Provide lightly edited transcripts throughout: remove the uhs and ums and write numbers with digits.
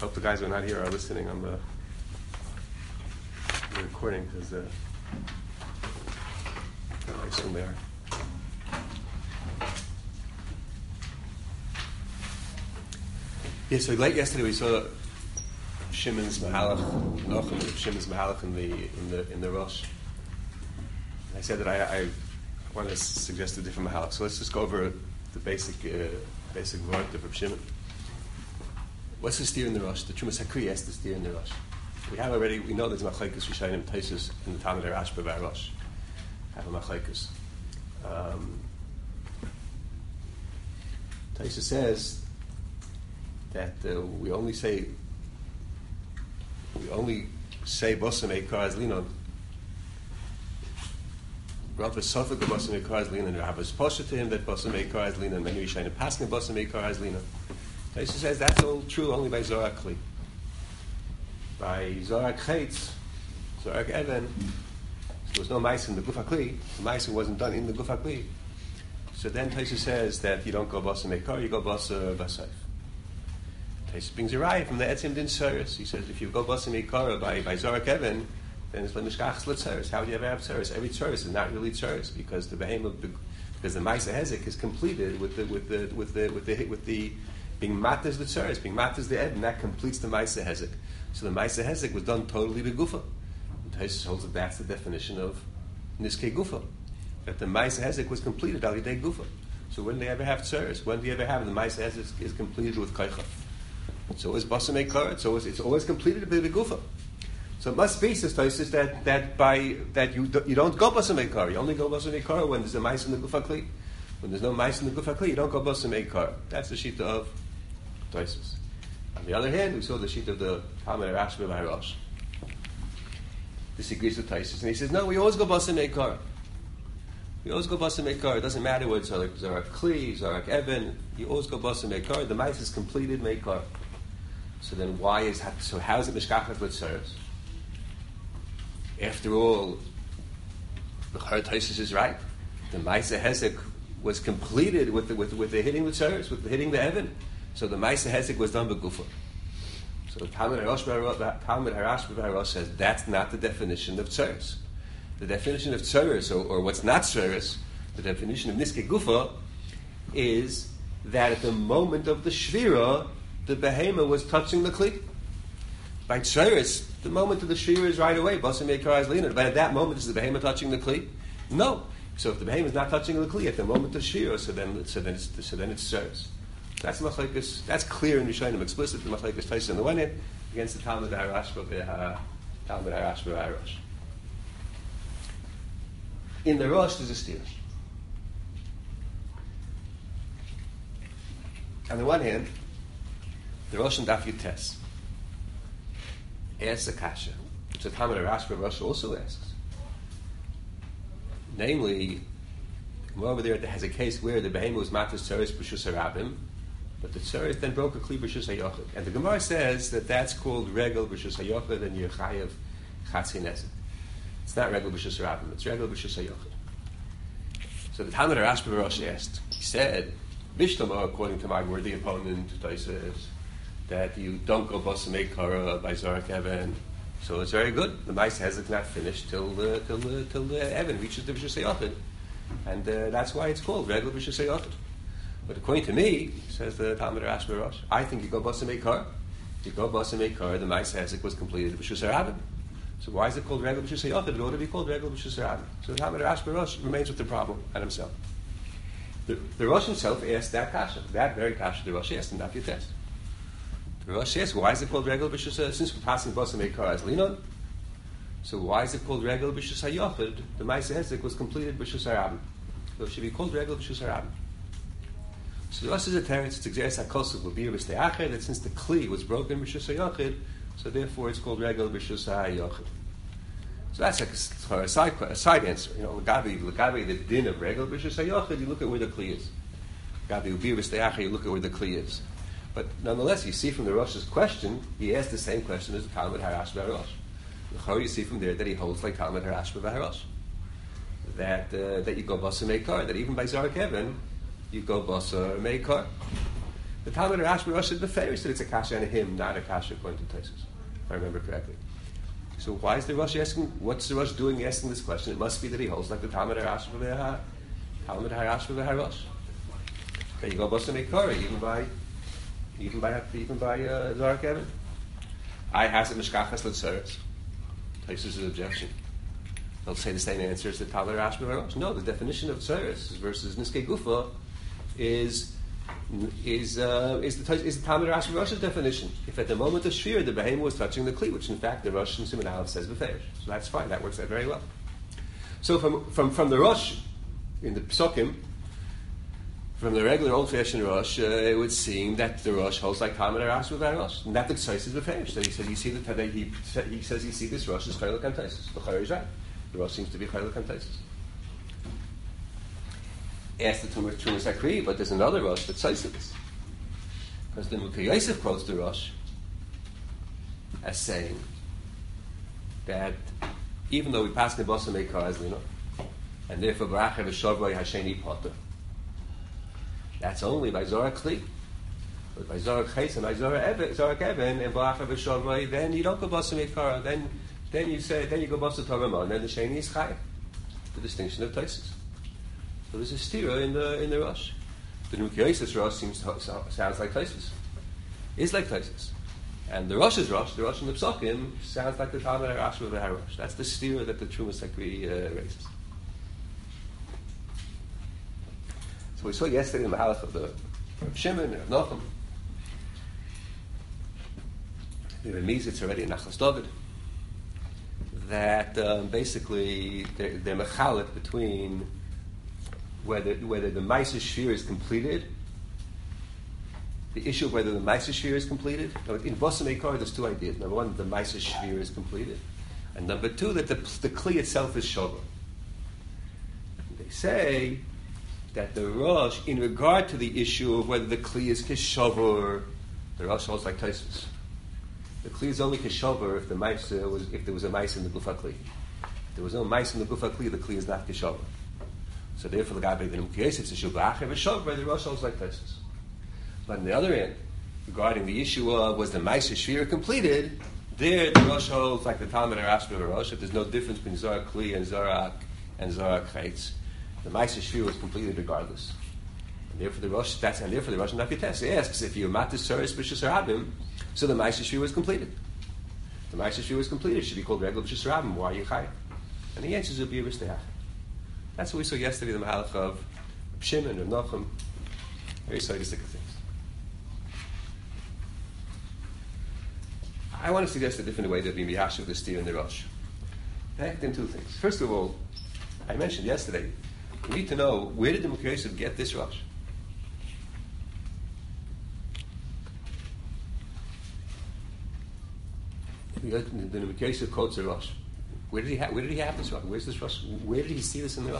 hope the guys who are not here are listening on the recording, because I assume they are. Yeah, so late yesterday we saw Shimon's Mahalach, Nachum of Shimon's Mahalach in the Rosh. And I said that I want to suggest a different Mahalach. So let's just go over the basic word of Shimon. What's the steer in the Rosh? The Trumas Hakri asked the steer in the Rosh. We know there's Machlekes Rishayim Taisus in the Talmud Rashba Rosh. Have a Machlekes. Taisus says that we only say Bosam Eikar as Linon. Rav Sofik of Bosam Eikar as Linon. Rav is posher to him that Bosam Eikar as Linon. Many Rishayim Paskin Bosam Eikar as Linon. Taisus says that's all true only by Zorak Kli. By Zorak Chetz, Zorak Even, there was no mice in the Guf HaKli. The mice wasn't done in the Guf HaKli. So then Taisus says that you don't go Bosam Eikar, you go Bosam Basayf. Taisus brings a raya from the Etzim Din Tzeres. He says if you go Bosam Eikar by Zorak Even, then it's Lemishkachs L'Tzeres. How do you ever have Tzeres? Every Tzeres is not really Tzeres because the Maisa Hezek is completed with the being matters the tzeres, being matters the ed, and that completes the Maisa Hezek. So the Maisa Hezek was done totally begufa. Taisus holds that that's the definition of Niskei Gufa, that the Maisa Hezek was completed al yidei Gufa. So when do they ever have tzeres? When do you ever have the Maisa Hezek is completed with Kaicha? So is Basam Eikar. It's always completed by the Gufa. So it must be, says Taisus, that you don't go Basam Eikar. You only go Basam Eikar when there's a Maisa in the Gufa Kli. When there's no Maisa in the Guf HaKli, you don't go Basam Eikar. That's the shita of Taisus. On the other hand, we saw the shita of the Talmud Rashba Rosh. Disagrees with Taisus, and he says, no, we always go Basam Eikar. We always go Basam Eikar. It doesn't matter whether it's Zorak Kli, Zorak Even. You always go Basam Eikar. The Maisa is completed Meikar. So then how is it Mishkachas L'Tzeres? After all, the Taisus is right. The Maisa Hezek was completed with the hitting the tzeres, with the hitting the heaven. So the Maisa Hezek was done by Gufa. So the Talmud Harash B'Harosh says that's not the definition of tzeres. The definition of tzeres, or what's not tzeres, the definition of Niskei Gufa, is that at the moment of the Shvira, the Behema was touching the Kli. By tzeres, the moment of the Shvira is right away, Basam Eikar as Lina. But at that moment, is the Behema touching the Kli? No. So if the behemoth is not touching the kli at the moment of shira, so then it's tzeres. That's machlekes. That's clear in Rishonim, explicit. The machlekes Taisus on the one hand against the Talmud Harashba Rosh. In the Rosh, there's a steer. On the one hand, the Rosh and Daf Yutes asks a kasha, which the Talmud Harashba Rosh also asks. Namely, over there has a case where the behemoth was matas tzeres b'shus harabim, but the tzeres then broke a kli b'shus hayochid. And the Gemara says that that's called regel b'shus hayochid and yerchayev chatzin nezek. It's not regel b'shus harabim, it's regel b'shus hayochid. So the Talmud Rashba Rosh asked, he said, Mishlama, according to my worthy opponent, says that you don't go Basam Eikar by Zorak Even. So it's very good. The Maisa Hezek not finished till the Evan reaches the B'shus Hayochid. And that's why it's called Regel B'shus Hayochid. But according to me, says the Talmud Rashba Rosh, I think you go Basam Eikar. You go Basam Eikar, the Maisa Hezek was completed B'shus Harabim. So why is it called Regel B'shus Hayochid? It ought to be called Regel B'shus Harabim. So the Talmud Rashba Rosh remains with the problem at himself. The Rosh himself asked that kasha, that very kasha the Rosh asked in Daf Yutes. The Rosh asks, why is it called Regel B'shus Hayochid? Since we're passing Basam Eikar as Linon, so why is it called Regel B'shus Hayochid? The Maisa Hezek was completed B'shus Harabim. So it should be called Regel B'shus Harabim. So the Rosh is a teretz, it's Xeris HaKosov L'Bir B'Stei Achad, that since the Kli was broken B'shus Hayochid, so therefore it's called Regel B'shus Hayochid. So that's like a side answer. You know, L'Gabi, the din of Regel B'shus Hayochid, you look at where the Kli is. L'Gabi L'Bir B'Stei Achad, you look at where the Kli is. But nonetheless, you see from the Rosh's question, he asked the same question as the Talmud Harashba Rosh. You see from there that he holds like Talmud Harashba Rosh. That you go Basam Eikar, that even by Zorak Even, you go Basam Eikar. The Talmud Arash Rosh is the fairest that it's a kasha and a him, not a kasha according to Tosfos, if I remember correctly. So why is the Rosh asking? What's the Rosh doing asking this question? It must be that he holds like the Talmud Arash Talmud Harash Rosh. Okay, you go Bosam Ekara even by Zohar Kevin. I has it Mishkachas L'Tzeres. Tosfos' objection. They'll say the same answer as the Talmud Arash Rosh. No, the definition of Tzeres versus Niskei Gufa is the Talmud Arash Rosh's definition. If at the moment of Shvira the behemoth was touching the Kli, which in fact the Rosh in Siman Aleph says B'feish. So that's fine, that works out very well. So from the Rosh, in the Psukim, from the regular old-fashioned Rosh, it would seem that the Rosh holds like Talmud Arash Rosh. And that the Tzais is B'feish. That he said, you see that he says you see this Rosh is Chaylik and Taisus. The Chayr is right. The Rosh seems to be Chaylik and Taisus. Ask the Tumas Akri, but there's another Rosh that says this. Because the Mukha Yosef quotes the Rosh as saying that even though we pass the Bosam Eikar as Lino, and therefore Baracha V'Shavrai Hasheni Potter, that's only by Zohar Kli. But by Zohar Ches and by Zohar Eben and Baracha V'Shavrai, then you don't go Bosam Eikar, then you go Bosam Torah, and then the Sheni is Chai. The distinction of Tosfos. So there's a stira in the Rosh. The Nukei Yosef's Rosh sounds like Tosfos. Is like Tosfos. And the Rosh's Rosh, the Rosh in the Psukim, sounds like the Talmud Arash with the Harosh. That's the stira that the Trumas Akri raises. So we saw yesterday in the Mahalach of Shimon and of Nochem. The Remiz, it's already in Nachlas David. That basically they're mechalet between whether the Ma'aser Shvira is completed, the issue of whether the Ma'aser Shvira is completed. In Bosam Eikar, there's two ideas. Number one, the Ma'aser Shvira is completed, and number two, that the Kli itself is Shover. They say that the Rosh, in regard to the issue of whether the Kli is Kishover, the Rosh holds like Tosfos. The Kli is only Kishover if there was a Ma'aser in the Gufa Kli. If there was no Ma'aser in the Gufa Kli, the Kli is not Kishover. So therefore, the Gabi the Nukei Yosef is Shubach and V'Shavrai, the Rosh holds like Tosfos. But on the other end, regarding the issue of was the Ma'aser Shvira completed, there the Rosh holds like the Talmud Arash Rosh, that there's no difference between Zohar Kli and Zohar Chetz. The Ma'aser Shvira was completed regardless. And therefore the Rosh, Nafites asks, if you're Matis Soros B'Shus Rabim, so the Ma'aser Shvira was completed. The Ma'aser Shvira was completed, it should be called Regel B'Shus Rabim, why are you Chai? And the answer would be a Ristehach. That's what we saw yesterday, the Mahalach of Shimon and Nochem. Very scientific things. I want to suggest a different way that we miyash of the steer in the Rosh. I act in two things. First of all, I mentioned yesterday, we need to know where did the Mukha Yosef get this Rosh? The Mukha Yosef quotes the Rosh. Where did he have this Rosh? Where's this Rosh? Where did he see this in the Rosh?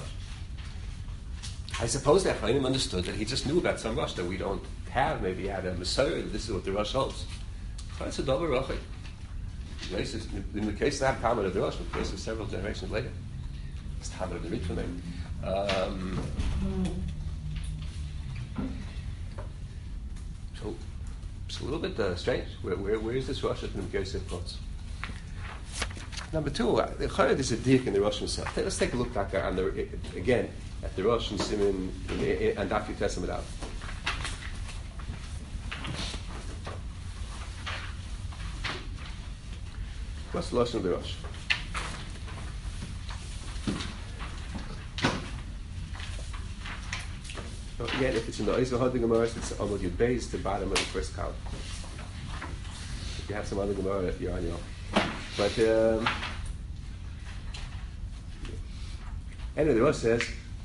I suppose that Chayim understood that he just knew about some Rosh that we don't have. Maybe he had a Messiah, this is what the Rosh holds. It's a double Rosh. In the case of the Talmud of the Rosh, in the case of several generations later, it's Talmud of the Ritva maybe. So it's a little bit strange. Where is this Rosh that the Mukha Yosef quotes? Number two, the Chayim is a dik in the Rosh himself. Let's take a look back on again at the Rosh and Siman and Daf Yutes Amud Aleph. What's the Lashon of the Rosh? So again, if it's in the Oizel Hod Gemara, it's Amud Yud Beis, the bottom of the first column. If you have some other Gemara, you're on your own. But anyway, the Rosh says,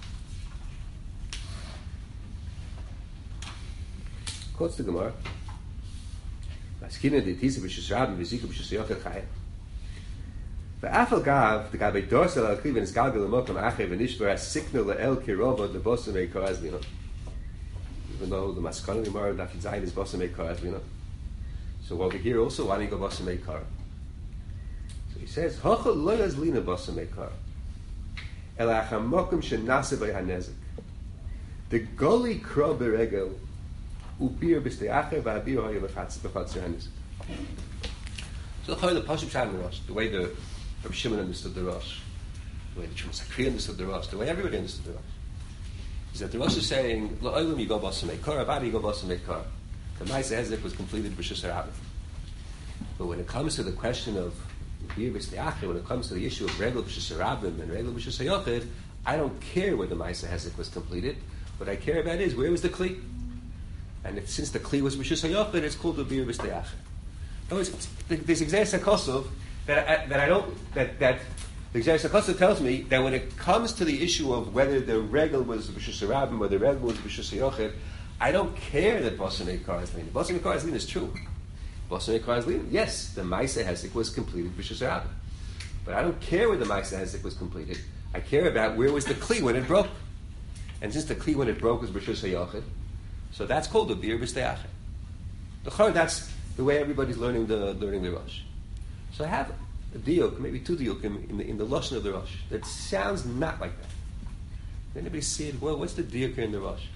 quotes the Gemara, "Maskina de tisa b'shus rabim v'zika b'shus yochel chayim." V'afal gav the gabe dorsal al kliv v'nis galgal l'mokom achei v'nishbar asiknu le'el kirova the bosom eikar as lino. Even though the Maskana Gemara Daf Yud Zayin is bosom eikar as lino. So over here also, why do you go bosom eikar? So he says, "Hochel lo yazlina bosom eikar, el achamokum shenase b'hanezik." The goli kro beregel Ubir b'steacher v'abir hoya b'chatzer hanisik. So the Pasuk Pshat in the Rosh, the way the Rabbi Shimon understood the Rosh, the way the Chumash Sakri understood the Rosh, the way everybody understood the Rosh, is that the Rosh is saying, La'olam yigo basam eikar, avadi yigo basam eikar. The Ma'aseh Hezek was completed b'shus harabim. But when it comes to the question of Ubir b'steacher, when it comes to the issue of regel b'shus harabim and regel b'shus hayochid, I don't care where the Ma'aseh Hezek was completed. What I care about is where was the Kli? And since the Kli was b'shus hayochid, it's called Ubir b'steacher. This Exeris HaKosov that the Exeris HaKosov tells me that when it comes to the issue of whether the regel was b'shus harabim or the regel was b'shus hayochid, I don't care that Basam Eikar is lean. Basam Eikar is lean is true. Basam Eikar is lean. Yes, the Ma'aseh Hezek was completed b'shus harabim, but I don't care where the Ma'aseh Hezek was completed. I care about where was the Kli when it broke, and since the Kli when it broke was b'shus hayochid, so that's called the bir b'steacher. That's the way everybody's learning the Rosh. So I have a diuk, maybe two diuk in the lashon of the Rosh that sounds not like that. Anybody see it? Well, what's the diuk in the Rosh?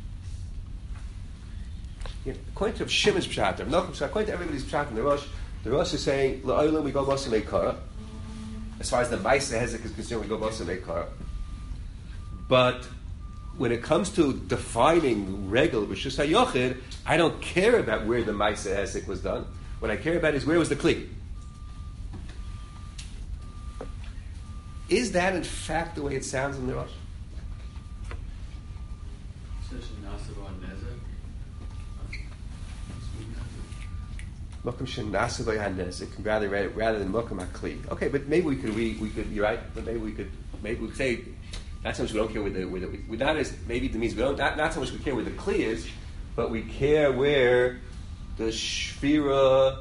According to Shimon's pshat, according to everybody's pshat in the Rosh is saying la'olam we go basam eikar. As far as the Ma'aseh Hezek is concerned, we go basam eikar. But when it comes to defining regel b'shus hayochid, I don't care about where the Ma'aseh Hezek was done. What I care about is where was the Kli. Is that in fact the way it sounds in the Rosh? Mokum shenasu v'yanezik rather than mokum hakli. Okay, but maybe we could. You're right. But maybe we could say not so much we don't care we not as maybe it means we don't not so much we care where the kli is, but we care where the shvira,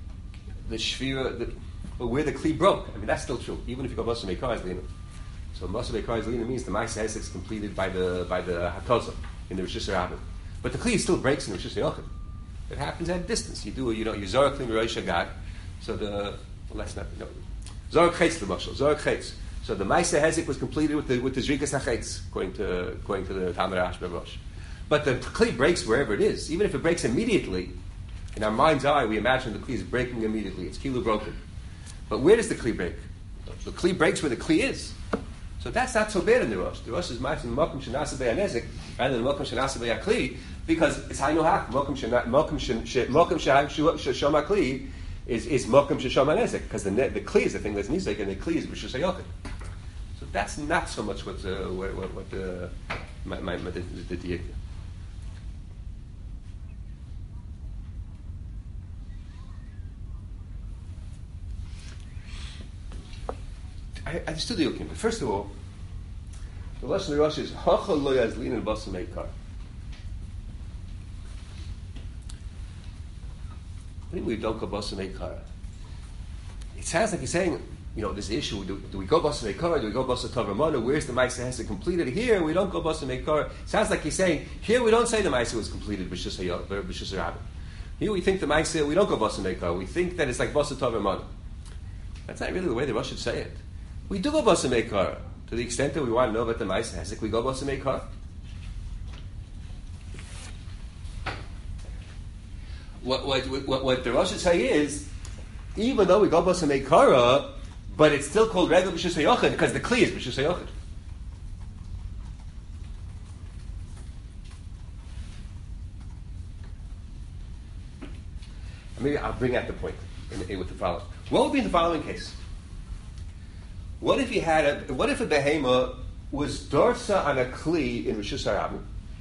where the kli broke. I mean that's still true, even if you go basam eikar is lina. So basam eikar is lina means the Ma'aseh Hezek is completed by the hatoza in the rishus harabim, but the kli still breaks in the rishus hayochid. It happens at a distance. You Zorak Kli Rosh Hagag. So Zorak Chetz l'mashal. Zorak Chetz. So the Ma'aseh Hezek was completed with the Zrikas HaChetz, according to the Talmud Ashba Rosh. But the Kli breaks wherever it is, even if it breaks immediately. In our mind's eye, we imagine the Kli is breaking immediately. It's Kilu broken. But where does the Kli break? The Kli breaks where the Kli is. So that's not so bad in the Rosh. The Rosh is Ma'aseh Mokum Shenasa Be'anezek rather than Mokum Shenasa Be'akli, because it's Hainu Hak. Mokum Sheshom Kli is Mokum Sheshom Anezek, because the Kli is the thing that's Nizek and the Kli is B'shus hayochid. So that's not so much what the diak. I understood the Yokim, but first of all, the lashon of the Rosh is Hacha lo yazlin el basam eikar. What do we don't go basam eikar? It sounds like he's saying, there's the issue. Do we go basam eikar? Do we go basam tavramana? Where's the Ma'aseh Hezek completed? Here we don't go basam eikar. Sounds like he's saying here we don't say the Ma'aseh was completed b'shus harabim. Here we think the Ma'aseh we don't go basam eikar. We think that it's like basam tavramana. That's not really the way the Rosh should say it. We do go basam eikar. To the extent that we want to know about the Ma'aseh Hezek, we go basam eikar. What the Rosh should say is, even though we go basam eikara, but it's still called regel b'shus hayochid because the kli is b'shus hayochid. Maybe I'll bring out the point with the following. What would be in the following case? What if a behema was dorsa on a kli in rishus harabim,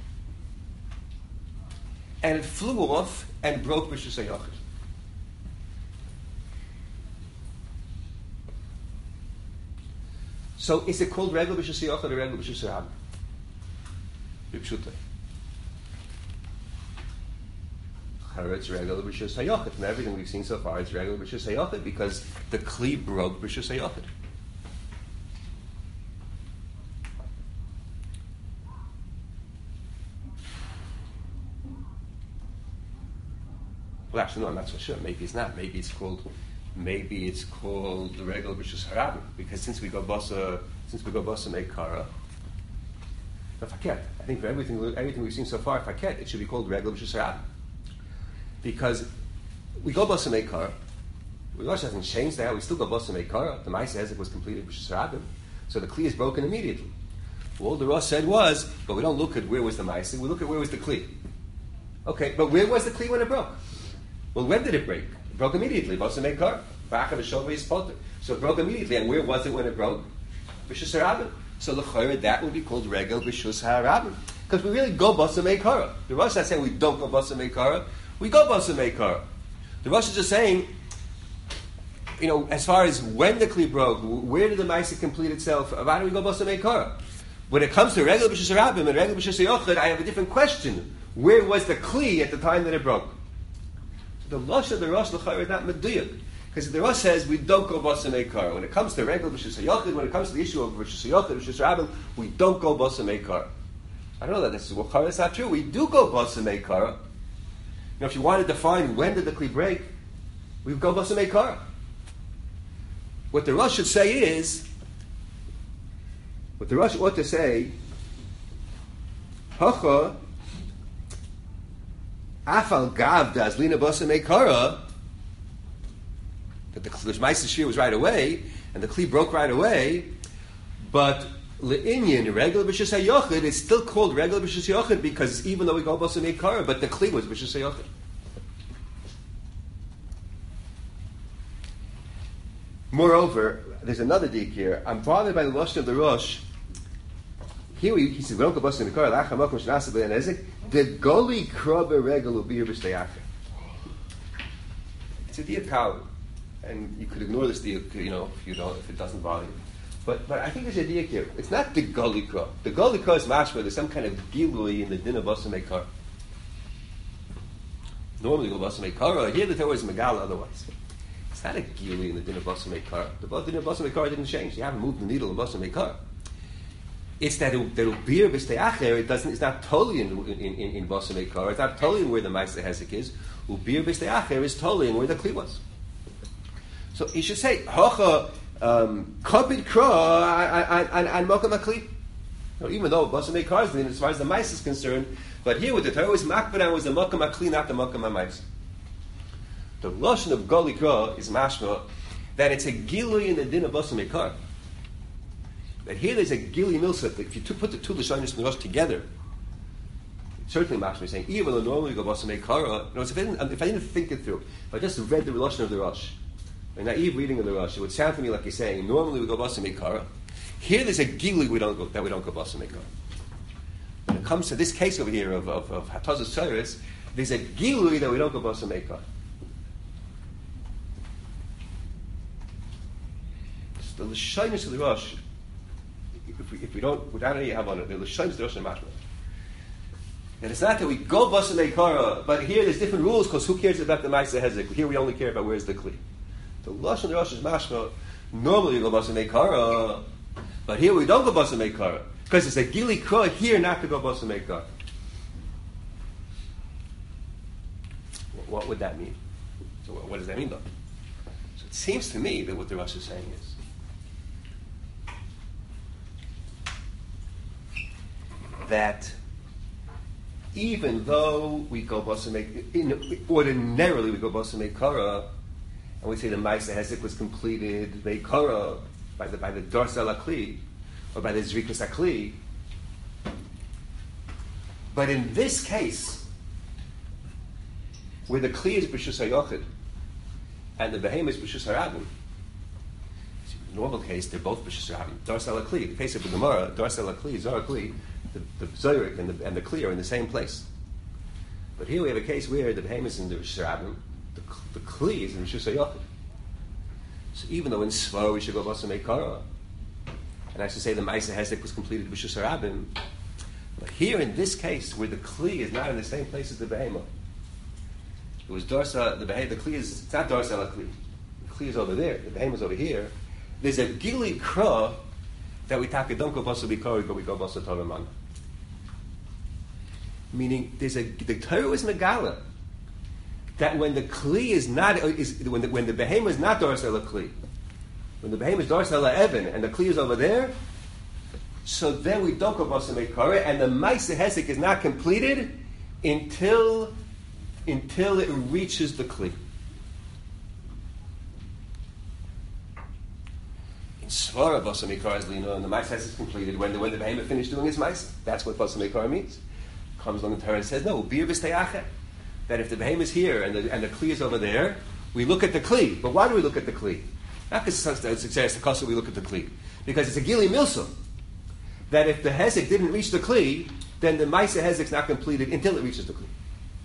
and it flew off and broke b'shus hayochid? So is it called regel b'shus hayochid or regel b'shus harabim? B'pshuta. It's regel b'shus hayochid. From everything we've seen so far, it's regel b'shus hayochid because the kli broke b'shus hayochid. Well, actually, no, I'm not so sure. Maybe it's not. Maybe it's called the regel b'shus harabim because since we go basa meikara. Faket. I think for everything we've seen so far, faket, it should be called regel b'shus harabim. because we go Basam Eikar. The Rosh hasn't changed that. We still go Basam Eikar. The Ma'aseh Hezek was completed with Shusarabim. So the Kli is broken immediately. All the Rosh said was, but we don't look at where was the Ma'aseh, we look at where was the Kli. Okay, but where was the Kli when it broke? Well, when did it break? It broke immediately. Basam Eikar. Ba'achav Shov is Potter. So it broke immediately. And where was it when it broke? B'Shus HaRabim. So l'chayra, that would be called Regel B'Shus HaRabim. Because we really go Basam Eikara. The Rosh is not saying we don't go Basam Eikara. We go Basam Eikara. The Rosh is just saying, as far as when the Kli broke, where did the Ma'aseh complete itself? Why do we go Basam Eikara? When it comes to Regel B'Shus HaRabim and Regel B'Shus HaYochid, I have a different question. Where was the Kli at the time that it broke? So the Rosh of the Rosh l'chayra is not meduyuk. Because the Rosh says we don't go Basam Eikara. When it comes to Regel B'Shus HaYochid, when it comes to the issue of B'Shus HaYochid, B'Shus HaRabim, we don't go Basam Eikara. I don't know that this is Wachara, it's not true. We do go Basam Eikara. If you want to define when did the Kli break, we go Basam Eikara. What the Rosh should say is, what the Rosh ought to say, Hacha Afal Gav Dazlina Basam Eikara, that the Ma'aseh Shir was right away, and the Kli broke right away, but Le'inyan, Regel B'Shus HaYochid, it's still called Regel B'Shus HaYochid because even though we go Basam Eikara, but the Kli was B'Shus HaYochid. Moreover, there's another dik here. I'm bothered by the Lashon of the Rosh. Here he says, we don't go Basam Eikara, L'acham Makom Shnasa B'Yan Ezek, the Goli Kraba Regel Ubir B'Shtei Acher. It's a dik how, and you could ignore this dik, if it doesn't bother you. But I think there's a idea here. It's not the Golikra. The Golikra is mashma. There's some kind of gilui in the din of Basam Eikara. Normally, go Basam Eikara. Here the Torah is Megala otherwise. It's not a gilui in the din of Basam Eikara. The din of Basam Eikara didn't change. You haven't moved the needle in Basam Eikara. It's that Ubir B'Stei Acher, it's not totally in Basam Eikara. It's not totally in where the Ma'aseh Hezek is. Ubir B'Stei Acher is totally in where the Kli was. So he should say, Hocha, Kopid Kra and Mokam HaKli. Even though Basam Eikara is as far as the Ma'aseh is concerned, but here with the Torah was Makbaran was the Mokam HaKli, not the Mokam HaMa'aseh. The Lashon of Goli Kra is mashma that it's a gilui in the din of Basam Eikara. That here there's a gilui milsa. If you put the two Lashonos and the Rosh together, certainly mashma is saying, even though normally we go Basam Eikara, if I didn't think it through, if I just read the Lashon of the Rosh, a naive reading of the Rosh, it would sound to me like you're saying, normally we go Basam Eikara. Here there's a gilui we don't go Basam Eikara. When it comes to this case over here of Hatazos Tzoros, there's a gilui that we don't go Basam Eikara. The Lashonos of the Rosh, if we don't, without any have on it, the Lashonos of the Rosh are mashma. And it's not that we go Basam Eikara, but here there's different rules because who cares about the Ma'aseh Hezek? Here we only care about where's the Kli. The Lashon of the Rosh is mashma. Normally we go Basam Eikara, but here we don't go Basam Eikara because it's a gili kra here not to go Basam Eikara. What would that mean? So what does that mean though? So it seems to me that what the Rosh is saying is that even though we go Basam Eikara, ordinarily we go Basam Eikara, and we say the Ma'aseh Hezek was completed Eikara by the Dorsal HaKli, or by the Zrikas HaKli. But in this case, where the Kli is B'Shus HaYochid, and the Behem is B'Shus HaRabim, in the normal case, they're both B'Shus HaRabim. Dorsal HaKli, the case of the Gemara, Dorsal HaKli, Zohar HaKli, the Zohar and the Kli are in the same place. But here we have a case where the Behem is in the B'Shus HaRabim, the Kli is in B'Shus HaYochid. So even though in Svar we should go Basam Eikara, and I should say the Ma'aseh Hezek was completed B'Shus HaRabim, but here in this case where the Kli is not in the same place as the Behemah, it was Darsa, the Kli is, it's not Darsa HaKli. The Kli is over there, the Behemah is over here. There's a Gili Kra that we don't go Basam Eikara, but we go Basam Torah Mana. Meaning the Torah is Megala that when the Kli is not, when the Behemah is not Dorsal HaKli, when the Behemah is Dorsal HaEvan, and the Kli is over there, so then we don't go Basam Eikara, and the Ma'aseh Hezek is not completed until until it reaches the Kli. In Svara, Basa Meikar is Lina, and the Maisa is completed when the behemoth finished doing his Maisa. That's what Basa Meikar means. Comes along the Torah and says, no, Bir B'Steyacher. That if the behemoth is here and the Kli is over there, we look at the Kli. But why do we look at the Kli? Not because it's the Kosa we look at the Kli. Because it's a Gili Milsa. That if the Hezek didn't reach the Kli, then the Maisa Hezek is not completed until it reaches the Kli.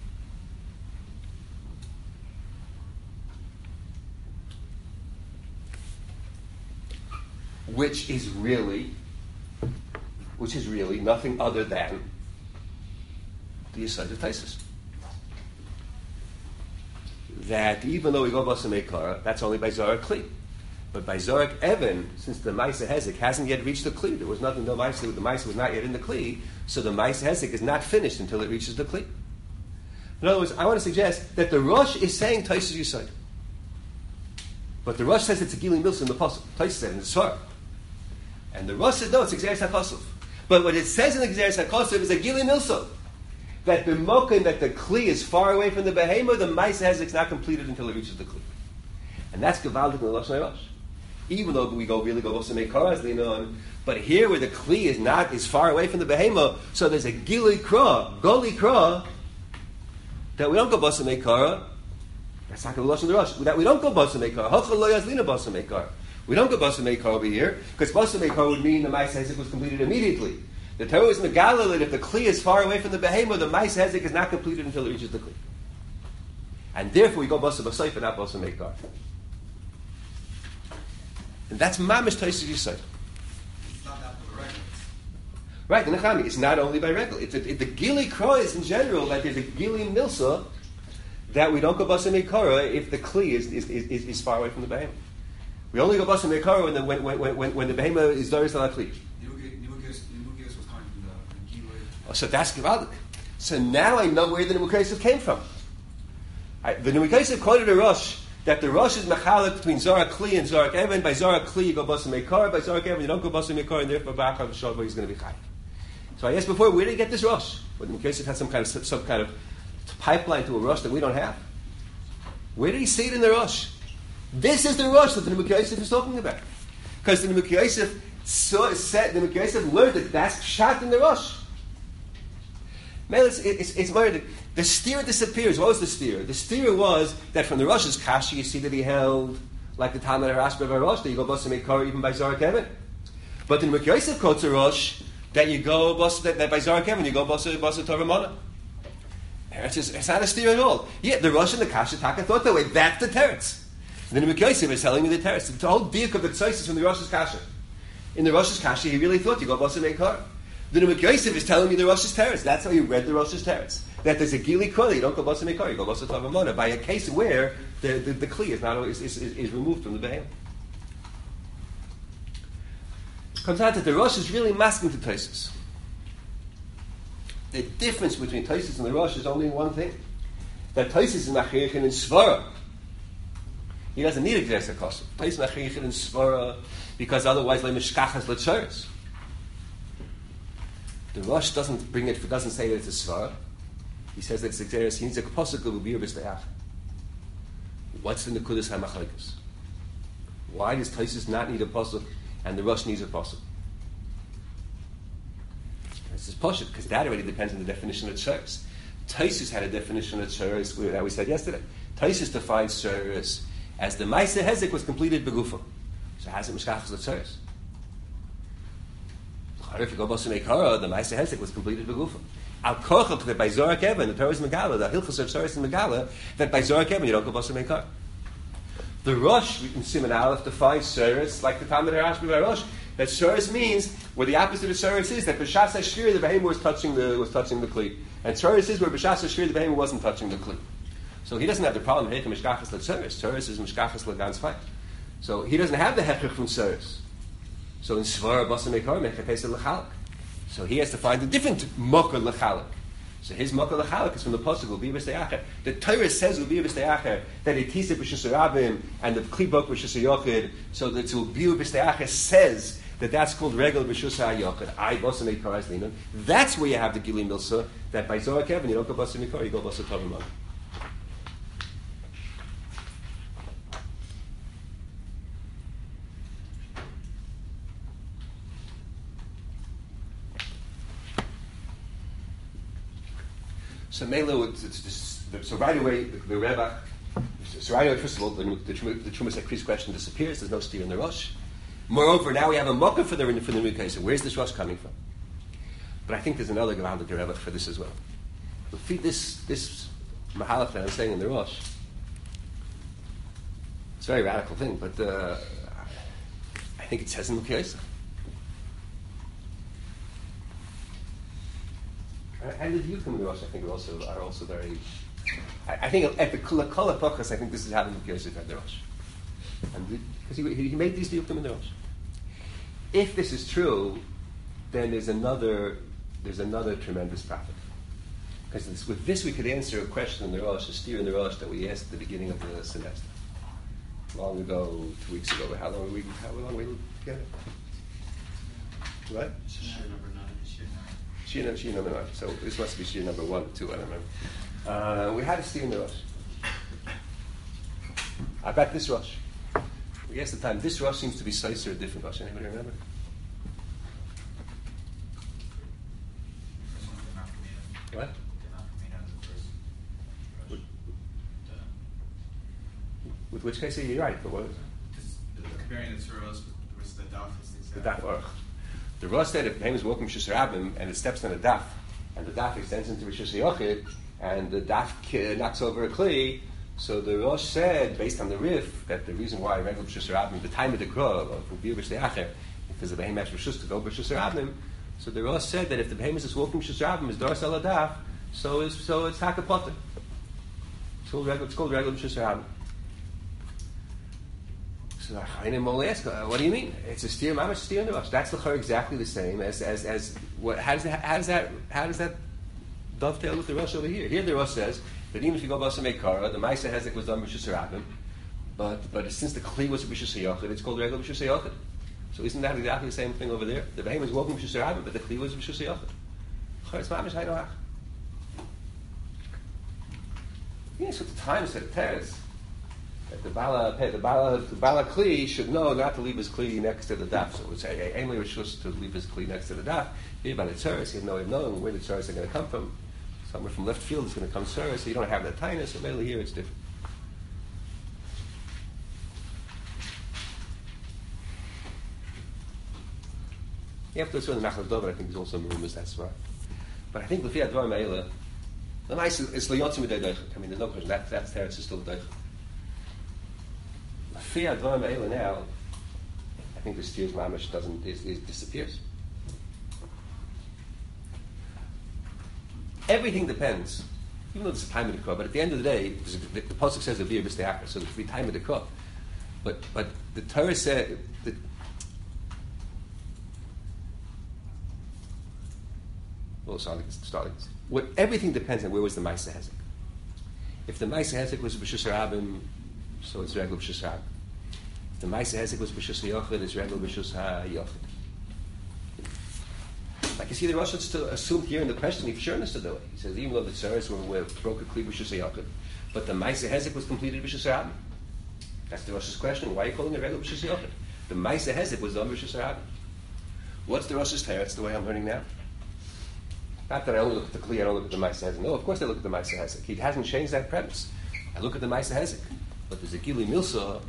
Which is really nothing other than the Yesod of Taisus. That even though we go Basa Meikara, that's only by Zorak Kli. But by Zorak Evan, since the Maisa Hezek hasn't yet reached the Kli, there was nothing, the Maisa was not yet in the Kli, so the Maisa Hezek is not finished until it reaches the Kli. In other words, I want to suggest that the Rosh is saying Taisus Yesod. But the Rosh says it's a Gili Milsa in the Pasuk. Taisus said in the Svar. And the Rosh said, no, it's Exeris HaKosov. But what it says in Exeris HaKosov is a Gili Milsa. That the Mokim, that the Kli is far away from the Behemoth, the Maisa Hezek is not completed until it reaches the Kli. And that's Gevaldik in the Lashon HaRosh. Even though we go Basa Meikara as they know, but here where the Kli is far away from the Behemoth, so there's a Gili Goli Kra, that we don't go Basa Meikara. That's not going to be Lashon HaRosh. That we don't go Basa Meikara. Hachal Lo Yazlina Basa Meikara. We don't go Basa Meikar over here, because Basa Meikar would mean the Maisa Hezek was completed immediately. The Torah is Megala that if the Kli is far away from the Behemoth, the Maisa Hezek is not completed until it reaches the Kli. And therefore we go Basa B'Seif and not Basa Meikar. And that's Mamish Taisus Yesod. It's not that by regular. Right, the Nechami, it's not only by regular. The Gili Kroy is in general that there's a Gili Milsa that we don't go Basa Meikar if the Kli is far away from the Behemoth. We only go Basa Meikara when the Behemoth is Doris Al Akli. Nimukis was coming from the Gilui. Oh, so that's Gevaldik. So now I know where the Nimukaisav came from. The Nimukaisav quoted a Rosh that the Rosh is Mechalek between Zorak Kli and Zorak Evan. By Zorak Kli you go Basa Meikara, by Zorak Evan you don't go Basa Meikara, and therefore Ba'achar V'Shavah he's going to be Chai. So I asked before, where did he get this Rosh? Well, the Nimukaisav has some kind of pipeline to a Rosh that we don't have. Where did he see it in the Rosh? This is the Rosh that the Nimukei Yosef is talking about. Because the Nimukei Yosef learned that that's shot in the Rosh. It's more, the steer disappears. What was the steer? The steer was that from the Rosh's Kashi, you see that he held, like the Talmud Harash Bevar Rosh, that you go Basa Meikar even by Zorak Evan. But the Nimukei Yosef quotes a Rosh that you go that by Zorak Evan you go Basa Torah. It's not a steer at all. Yeah, the Rosh and the Kashi Taka thought that way. That's the teretz. The Nimukei Yosef is telling me the teretz. The whole diuk of the tzais is from the Rosh's Kasha. In the Rosh's Kasha, he really thought you go Basa Meikar. The Nimukei Yosef is telling me the Rosh's teretz. That's how you read the Rosh's teretz. That there's a Gili Koli, you don't go Basa Meikar, you go Basa Tavamona, by a case where the Kli is removed from the Behemoth. It comes out that the Rosh is really masking to Taisus. The difference between Taisus and the Rosh is only one thing. That Taisus is Machirichin in Svara. He doesn't need a Gzeres HaKosov. Taisus Machirichin in Svara, because otherwise le Mishkachas L'Tzeres. The Rosh doesn't say that it's a Svara. He says that it's a Gzeres. He needs a Pasuk of Ubir B'Steach. What's the Nekudas HaMachalikas? Why does Taisus not need a Pasuk and the Rosh needs a Pasuk? This is Pasuk, because that already depends on the definition of Tzeres. Taisus had a definition of Tzeres that we said yesterday. Taisus defines Tzeres as the Maisa Hezek was completed Begufa. So has it Mishkachas L'Tzeres? If you go Basa Meikara, the Maisa Hezek was completed Begufa. Al Kochel, that by Zorak Evan, the Torah is Megala, the Hilchos of Tzeres and Megala, that by Zorak Evan you don't go Basa Meikara. The Rosh, in Siman Aleph, defines Tzeres like the Talmud Harash B'Var Rosh. That Tzeres means where the opposite of Tzeres is that B'Shas HaShir the Behemoth was touching the Kli, and Tzeres is where B'Shas HaShir the Behemoth wasn't touching the Kli. So he doesn't have the problem Hecha Mishkachas L'Tzeres. Tzeres is Mishkachas L'Gans Fai. So he doesn't have the Hechach from Tzeres. So in Svara Basa Meikar Mechapesa L'Chalak. So he has to find a different Mokar L'Chalak. So his Mokar L'Chalak is from the Pasuk Ubi B'Steyacher. The Torah says Ubi B'Steyacher that it Tisa B'Shus Rabim and the Kli Bok B'Shus Yochid. So the Ubi B'Steyacher says that that's called Regel B'Shus HaYochid. I Basa Meikar as Linan. That's where you have the Gili Milsa that by Zorak Evan you don't go Basa Meikar, you go Basa Tavimah. So Mela, so right away the Rebbe. So right away, first of all, the Trumas Akri's question disappears. There's no steer in the Rosh. Moreover, now we have a mocker for the new case. So where's this Rosh coming from? But I think there's another ground Rebbe for this as well. This Mahalach that I'm saying in the Rosh, it's a very radical thing, but I think it says in Mukiyasa. And the Yukim in the Rosh, I think, are also very. I think at the Kol HaPachas, I think this is how the Mukiyasa had the Rosh, and because he made these Yukim in the Rosh. If this is true, then there's another tremendous profit. Because with this we could answer a question in the Rosh, a steer in the Rosh that we asked at the beginning of the semester. Long ago, 2 weeks ago, how long we together? What? Shir number 9. Shir number 9. So this must be Shir number 1 or 2, I don't remember. We had a steer in the Rosh. I bet this Rosh. We asked the time, this Rosh seems to be Seiser, a different Rosh. Anybody remember? What? With which case you're right, but what? Comparing the two rows with the daf is the daf Aruch. The Rosh said if the is walking Rishus Rabim and it steps on a daf, and the daf extends into Rishus Yochid, and the daf knocks over a kli, so the Rosh said, based on the Rif, that the reason why regular Rishus Rabim, the time of the Krov, of Ubir B'Shteacher, because the Behemoth has Rishus to go Rishus Rabim, so the Rosh said that if the Behemoth is walking Rishus Rabim, is Doras Al Daf, so it's Hakapotter. It's called regular Rishus Rabim. So Chayim will ask, what do you mean? It's a steer, mamash steer in the Rosh. That's the exactly the same as what? How does that dovetail with the Rosh over here? Here the Rosh says that even if you go Basa Meikara, the Maisa Hezek was done B'Shus Rabim, but since the Kli was B'Shus Yochid, it's called regular B'Shus Yochid. So isn't that exactly the same thing over there? The Behem is walking B'Shus Rabim, but the Kli was B'Shus Yochid. It's mamash Haynoach. Yes, what the time said Teres. That the Bala Kli should know not to leave his Kli next to the daf. So it would say, Ainli Rishus to leave his Kli next to the daf. Here by the Tzuris, he had no way of knowing where the Tzuris are going to come from. Somewhere from left field is going to come Tzuris, so you don't have that tightness, so maybe here it's different. You have to assume the Nachlav Dover, I think, is also rumors, that's right. But I think the Fiat Dvar Me'ela, the nice is Leyotzim B'dei Deichel. I mean, there's no question, that Teretz is still Deichel. Fiat Dvar Me'ela now, I think the steer's mamash disappears. Everything depends, even though there's a time of the crop, but at the end of the day, the Pasuk says Avir B'Ste'achar, so there's the time of the crop. But the Torah said that everything depends on where was the Maisa Hezek. If the Maisa Hezek was B'Shus Rabim, so it's regular B'Shus Rabim. If the Maisa Hezek was B'Shus Yochid, it's regular B'Shus Yochid. Like you see, the Rosh still assumed here in the question, he for sure understood the way. He says, even though the Tzuris were broke a Kli B'Shus Yochid, but the Maisa Hezek was completed B'Shus Rabim. That's the Rosh's question. Why are you calling it regular B'Shus Yochid? The Maisa Hezek was done B'Shus Rabim. What's the Rosh's Teretz, the way I'm learning now? Not that I only look at the Kli, I don't look at the Maisa Hezek. No, of course I look at the Maisa Hezek. He hasn't changed that premise. I look at the Maisa Hezek. But there's a Gili Milsa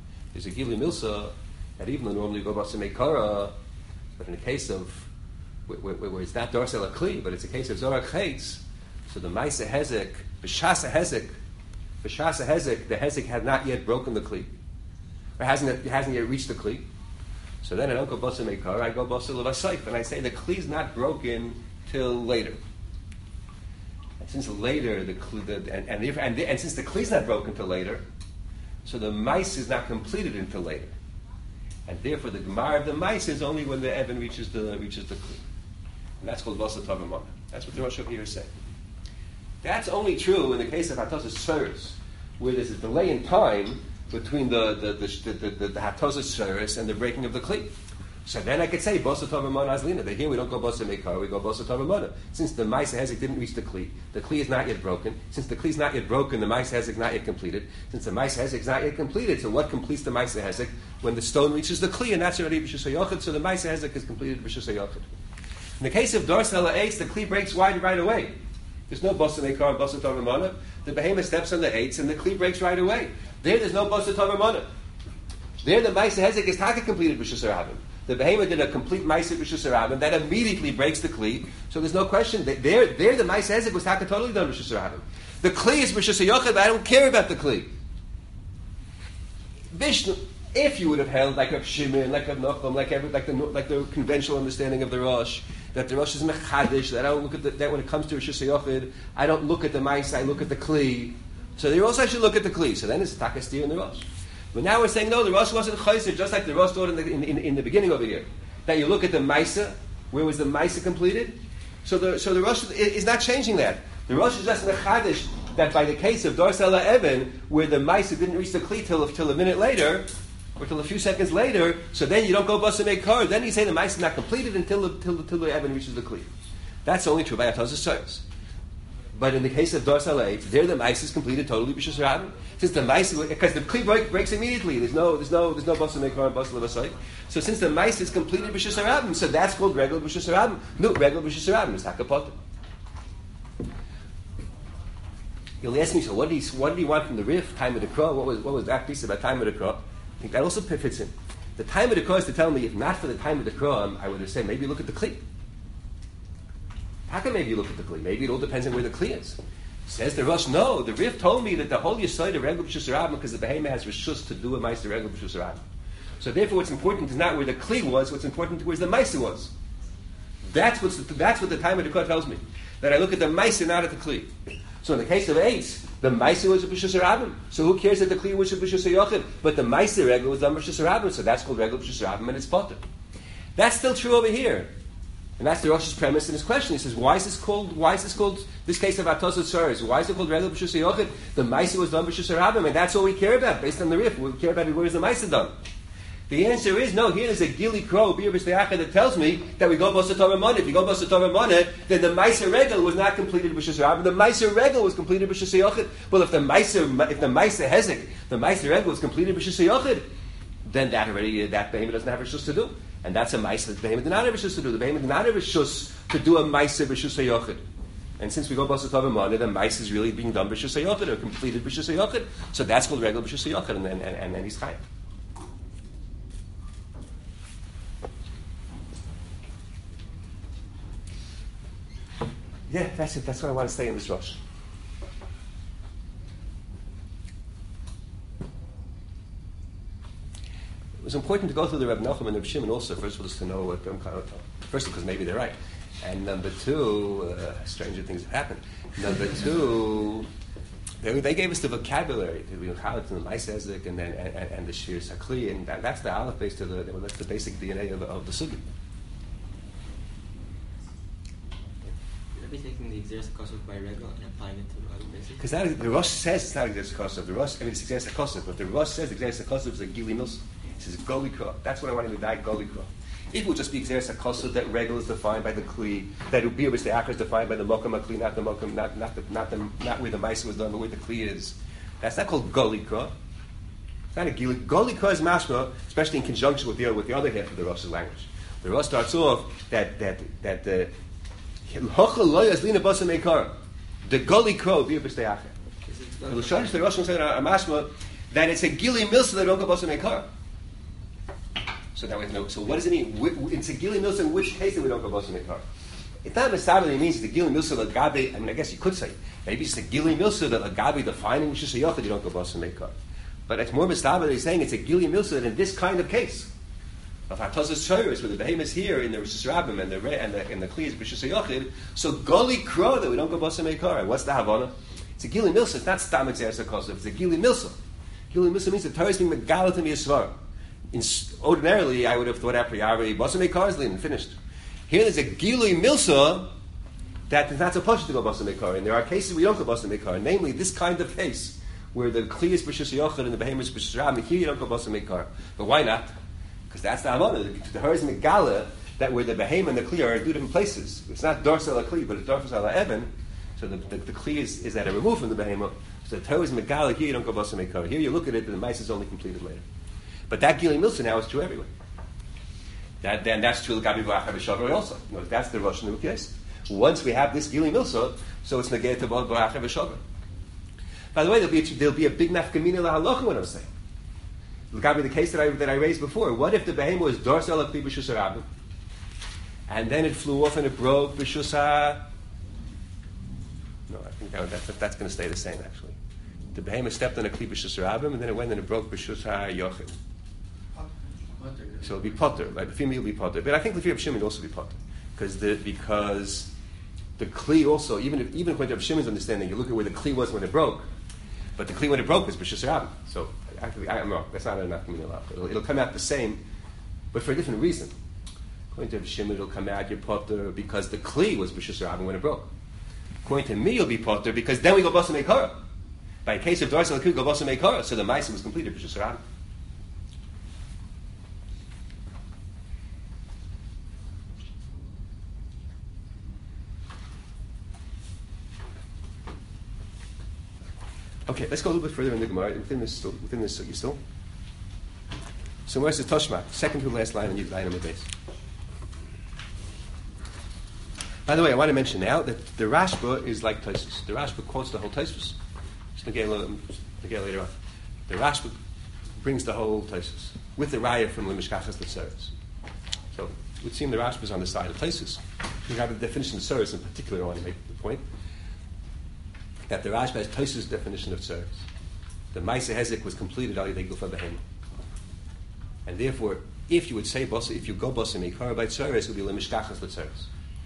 that even though normally you go Basa Meikara, but in the case of where it's not Dorsel Kli, but it's a case of Zorak Chetz, so the Maisa Hezek, B'Shasa Hezek, the Hezek had not yet broken the Kli. Or hasn't yet reached the Kli. So then I don't go Basa Meikara, I go Basa Levasayf, and I say the Kli is not broken till later. And since later and since the Kli is not broken till later, so the mice is not completed until later, and therefore the gemar of the mice is only when the Evan reaches the Kli, and that's called Basa Tavamana. That's what the Rosh here is saying. That's only true in the case of Hatosas Tzuris, where there's a delay in time between the Hatosas Tzuris and the breaking of the Kli. So then I could say Basa Tavamana Azlina. That here we don't go Basa Meikar, we go Basa Tavamana. Since the Maisa Hezek didn't reach the Kli is not yet broken. Since the Kli is not yet broken, the Maisa Hezek is not yet completed. Since the Maisa Hezek is not yet completed, so what completes the Maisa Hezek? When the stone reaches the Kli, and that's already B'Shus HaYochid, so the Maisa Hezek is completed B'Shus HaYochid. In the case of Dor Sela Eitz, the Kli breaks wide right away. There's no basa meikar and basa tavamana. The behemoth steps on the eights and the kli breaks right away. There's no basa tavamana. There, the Maisa Hezek is taka completed Rishus Harabim. The behemoth did a complete Maisa Rishus Harabim that immediately breaks the Kli. So there's no question. There, the Maisa Hezek was taka totally done Rishus Harabim. The Kli is Rishus Yochid, but I don't care about the Kli. Vishnu, if you would have held like Rav Shimon, like Rav Nachum, like the conventional understanding of the Rosh, that the Rosh is mechadish, that I don't look at that when it comes to Rishus Yochid, I don't look at the Maisa, I look at the Kli. So the Rosh I should look at the Kli. So then it's taka steer in the Rosh. But now we're saying, no, the Rosh wasn't chayser, just like the Rosh taught in the beginning over here. That you look at the Maisa, where was the Maisa completed? So the Rosh is not changing that. The Rosh is just in the Chadish, that by the case of Dor Sela Eben, where the Maisa didn't reach the Kli till a minute later, or till a few seconds later, so then you don't go Basa Meikar, then you say the Maisa is not completed until the Eben reaches the Kli. That's only true by Ataz's service. But in the case of Dor Sela Eitz, there the Maisa is completed totally B'Shus Harabim. Since the Maisa, because the Kli breaks immediately, there's no Basa Meikar and Basa Levasai. So since the Maisa is completed B'Shus Harabim, so that's called regular B'Shus Harabim. No, regular B'Shus Harabim is Hakapotim. You'll ask me, so what did he want from the Rif, time of the Krah? What was that piece about time of the Krah? I think that also fits in. The time of the Krah is to tell me, if not for the time of the Krah, I would have said, maybe look at the Kli. How can maybe you look at the Kli? Maybe it all depends on where the Kli is. Says the Rosh, no, the Rif told me that the whole Yesod of Regel B'Shus Harabim, because the Behemoth has Rishus to do a Meister Regel B'Shus Harabim. So therefore what's important is not where the Kli was, what's important is where the Meister was. That's what the time of the Krah tells me. That I look at the Meister, not at the Kli. So in the case of Eitz, the Meiser was a B'Shus Harabim. So who cares that the Kli was a B'Shus Yochid? But the Meiser Regel was done B'Shus Harabim, so that's called Regel B'Shus Harabim and it's potter. That's still true over here. And that's the Rosh's premise in his question. He says, why is this called this case of Atosot Soros? Why is it called Regel B'Shus Yochid? The Meiser was done B'Shus Harabim, and that's all we care about, based on the Rif. We care about where is the Meiser done. The answer is no. Here there's a Gili Crow, Bir B'Sleacha, that tells me that we go B'Sa Torah Moneh. If you go B'Sa Torah Moneh, then the Meiser Regel was not completed B'Shus Harabim. The Meiser Regel was completed B'Shus Yochid. Well, if the Meiser Hezek, the Meiser Regel was completed B'Shus Yochid, then that behemoth doesn't have Rishus to do. And that's a Meiser that the behemoth did not have Rishus to do. The behemoth did not have Rishus to do a Meiser B'Shus Yochid. And since we go B'Sa Torah Moneh, the Meiser is really being done B'Shus Yochid, or completed B'Shus Yochid. So that's called Regel B'Shus Yochid, and then he's Chayv. Yeah, that's it. That's what I want to say in this Rosh. It was important to go through the Reb Nachum and Reb Shimon also. First of all, just to know what first of all, because maybe they're right. And number two, stranger things have happened. Number two, they gave us the vocabulary. We Chalat and the Maisezik and the Shir Sakli, and that's the Aleph base that's the basic DNA of the Sugi. Be taking the Exeris Kosov by Regel and applying it to other bases? Because the Rosh says it's not Exeris Kosov. It's Exeris Kosov, but the Rosh says Exeris Kosov is a Gili Milsa. He says Goli Kra. That's what I want him to die, Goli Kra. If it would just be Exeris Kosov, that Regel is defined by the Kli, that Ubir the Akar is defined by the Mokum HaKli, not the Mokum, not where the Maisa was done, but where the Kli is. That's not called Goli Kra. It's not a Gili. Goli Kra is mashma, especially in conjunction with the other half of the Rosh's language. The Rosh starts off that the Goli Kro Bir B'Steacher. The Rosh the Rosh said mashma that it's a Gili Milsa that don't go B'Sa Meikar. So now we have to know. So what does it mean? It's a Gili Milsa in which case that we don't go B'Sa Meikar? It's not necessarily means it's the Gili Milsa Lagabi. I mean, I guess you could say maybe it's the Gili Milsa that Lagabi defining which is a Yochid you don't go B'Sa Meikar. But it's more mistabel saying it's a Gili Milsa that in this kind of case of Hatazas Shayris, where the behemoth is here in the Rishus Rabbim and the Kli is B'Shus Yochid, so Goli Kro that we don't go B'Sa Meikar. And what's the Havana? It's a Gili Milsa. It's not Stam Exeris HaKosov. It's a Gili Milsa. Gili Milsa means the Torah is being Megalit to Yisvar. Ordinarily, I would have thought a priori B'Sa Meikar is lean and finished. Here there's a Gili Milsa that is not supposed to go B'Sa Meikar. And there are cases we don't go B'Sa Meikar. Namely, this kind of case where the Kli is B'Shus Yochid and the behemoth is B'Shus Rabbim. Here you don't go B'Sa Meikar. But why not? Because that's the Havana. The Torah is Megala that where the behemoth and the Kli are in two different places. It's not Dorsal Kli, but it's Dorsal Eben. So the Kli is at a remove from the behemoth. So the Torah is Megala. Here you don't go B'Sa Meikar. Here you look at it and the mice is only completed later. But that Gili Milsa now is true everywhere. Then that's true Gabi V'Achar B'Shavrei also. That's the Rosh Nukes. once we have this Gili Milsa, so it's Negei to Baracha V'Shover. By the way, there'll be a big nafkamina lahalacha what I'm saying. Look at the case that I raised before. What if the behemoth was dorsal akli b'shus harabim, and then it flew off and it broke b'shus ha... No, I think that's going to stay the same actually. The behemoth stepped on a kli b'shus harabim, and then it went and it broke b'shus ha yochid. So it'll be potter. Like the female will be potter, but I think the Rav Shimon will also be potter because the kli also, even according to Rav Shimon's understanding, you look at where the kli was when it broke, but the kli when it broke was b'shus harabim. So actually, I'm wrong. That's not enough coming out. It'll come out the same, but for a different reason. According to Rav Shimon, it'll come out your potter because the kli was b'shus harabim when it broke. According to me, you'll be potter because then we go basa meikara. By a case of dorsal kli, go basa meikara. So the ma'aseh was completed b'shus harabim. Okay, let's go a little bit further in the Gemara, within this sugya still. So where's the Toshma? Second to last line on the item of base. By the way, I want to mention now that the Rashba is like Tosfos. The Rashba quotes the whole Tosfos. Again later on. The Rashba brings the whole Tosfos with the Raya from Lemishkachas L'Tzeres. So it would seem the Rashba is on the side of Tosfos. We have the definition of Tzeres in particular. I want to make the point that the Rashba has Tosfos' definition of Tzeres. The Maaseh Hezek was completed al Yidei Gufa Behema. And therefore, if you would say Basa, if you go Basa Meikara by Tzeres, it would be Lemishkachas L'Tzeres.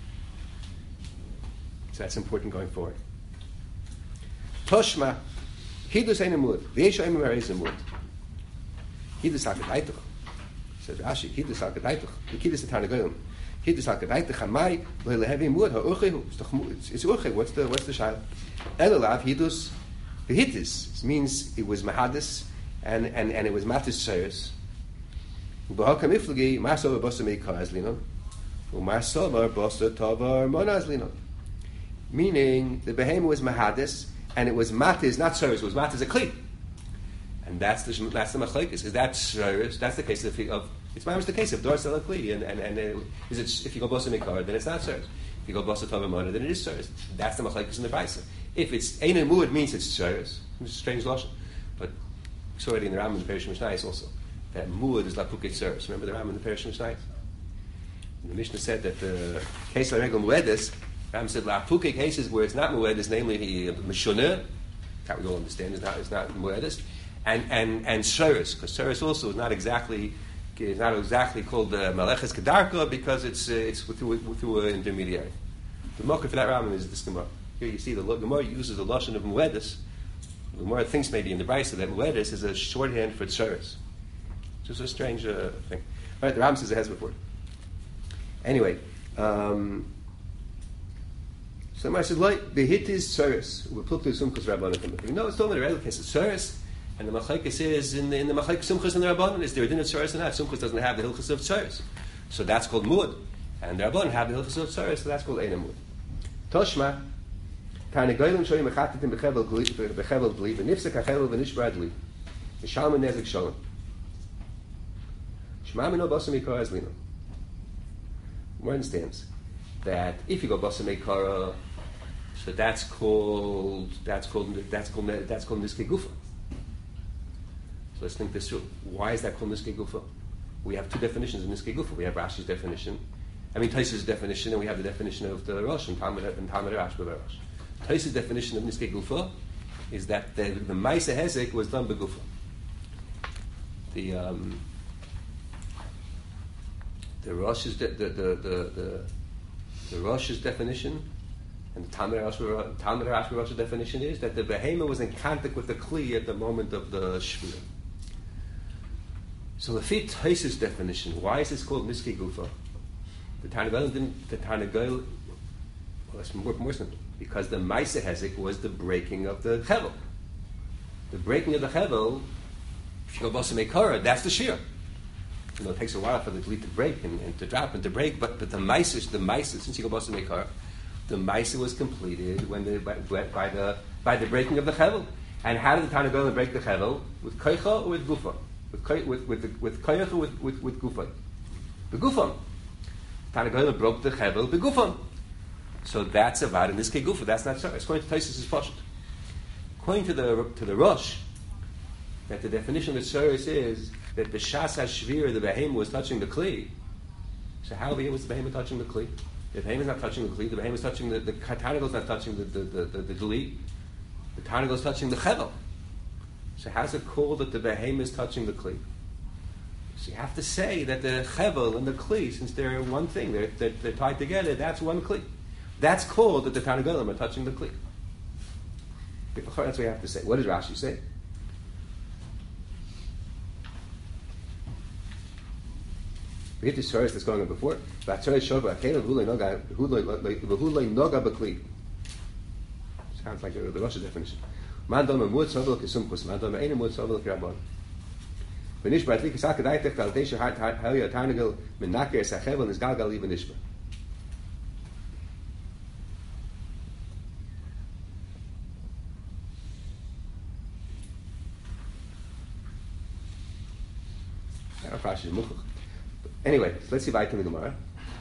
So that's important going forward. Toshma, Hidus Ein Amud, V'yesh Oim Mereis Amud. Hidus HaKadaitach. Says Rashi, Hidus HaKadaitach. Hidus HaTarnagoyim. Hidus HaKadaitach Hamai, Le'lehevi Amud, HaUrchehu. It's Urchehu. What's the Shayla? Elalav Hidus V'hitis. It means it was Mahadis and it was Matis Tzeres. B'haka Miflagi, Maso B'bosa Meikar Azlinon. U'Maso B'bosa Tavar Mona Azlinon. Meaning the behemoth was mahadis and it was matis, not tzeres. It was matis a kli, and that's the machlekes. Is that tzeres? That's the case of it's the case of dorsal kli, and is it if you go bosa mikar then it's not tzeres. If you go bosa tavamona then it is tzeres. That's the machlekes in the brayso. If it's ein amud, it means it's tzeres. It's a strange lashon, but it's already in the Rambam in the Perish Mishnayos also that muad is lapuket tzeres. Remember the Rambam in the Perish Mishnayos? The Mishnah said that the case of regel muedes. Ram said la'apuke cases where it's not muedes, namely mishuneh, that we all understand it's not muedes, and sheres, because sheres also is not exactly called maleches kedarka because it's through an intermediary. The mocker for that Rambam is this Gemara. Here you see the Gemara uses the lashon of muedes. The Gemara thinks maybe in the brayso that muedes is a shorthand for sheres. Just a strange thing. All right, the Rambam says it has before. Anyway. So I said, like the hit is Tzeres. We put the Sumchas Rabbanon. No, it's talking about the regular case of Tzeres, and the Machlekes is in the Machlekes Sumchas and the Rabbanon. Is there a din of Tzeres or not? Sumchas doesn't have the Hilchas of Tzeres, so that's called Muad, and the Rabbanon have the Hilchas of Tzeres, so that's called Ein Muad. Toshma, Tane Goyim Shoyim Mechatitim Bechevel Dli, V'Nifsek Hachevel V'Nishbar Dli, V'Shalom Nezik Shalom. Shema Mino Basa Meikara Azlino. One understands that if you go Basa Meikara, so that's called Niskei Gufa. So let's think this through. Why is that called Niskei Gufa? We have two definitions of Niskei Gufa. We have Rashi's definition, Tosfos' definition, and we have the definition of the Rosh and Talmud Rash Rosh. Tosfos' definition of Niskei Gufa is that the Maaseh Hezek was done begufa. The Rosh's the Rosh's definition. And the Talmud Rashi definition is that the behemoth was in contact with the kli at the moment of the shvira. So the Tosfos' definition, why is this called Niskei Gufa? The Tanagoyim, well, it's more simple. Because the Maaseh Hezek was the breaking of the Chevel. The breaking of the Chevel, if you go Basa Meikara, that's the shear. It takes a while for the kli to break and to drop and to break, but the Maaseh, since you go Basa Meikara, the Maaseh was completed by the breaking of the Chevel. And how did the Tanagoyim break the Chevel? With Koicha or with Gufa? With Koicha or with Gufa? The Gufa. Tanagoyim broke the Chevel, the Gufa. So that's avad in this kegufa. That's not tsaris. According to Taisus is pashut. According to the Rosh, that the definition of tsaris is that the shas hashvir, the behemoth, was touching the kli. So how was the behemoth touching the kli? The behemoth is not touching the kli. The behemoth is touching the tarnagel is not touching the deli. The tarnagel is touching the chevel. So how's it called that the behemoth is touching the kli? So you have to say that the chevel and the kli, since they're one thing, they're tied together, that's one kli. That's called that the tarnagelim are touching the kli. That's what you have to say. What does Rashi say? We get this tzaris that's going on before. Sounds like the Russian definition. Man doma mut sovel kesumkus, man doma eine mut sovel kerabon. Wenn ich bei Atlik sage, da ich da diese hat ja Tarnagel mit Nacker ist Hevel ist Galgal lieber nicht mehr. Anyway, let's see weiter in the Gemara.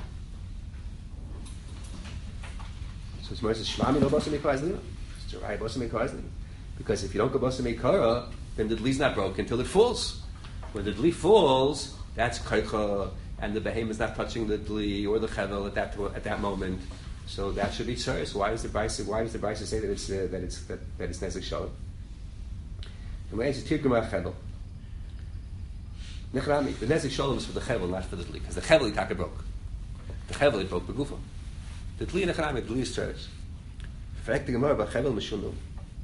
So it's more says Shmami no Basam Mikazlina. It's right Basam Mikazlina. Because if you don't go Basam Mikara, then the dli's not broken until it falls. When the dli falls, that's kaicha, and the behemoth is not touching the dli or the chevel at that moment. So that should be tzaris. Why does the Brisa say that it's nezik shalom? And when it's tirgum chevel, nechrami, the nezik shalom is for the chevel, not for the dli, because the chevel itaka broke. The chevel it broke begufa. The dli nechrami, the dli is tzaris. Fact the Gemara about chevel mishunu.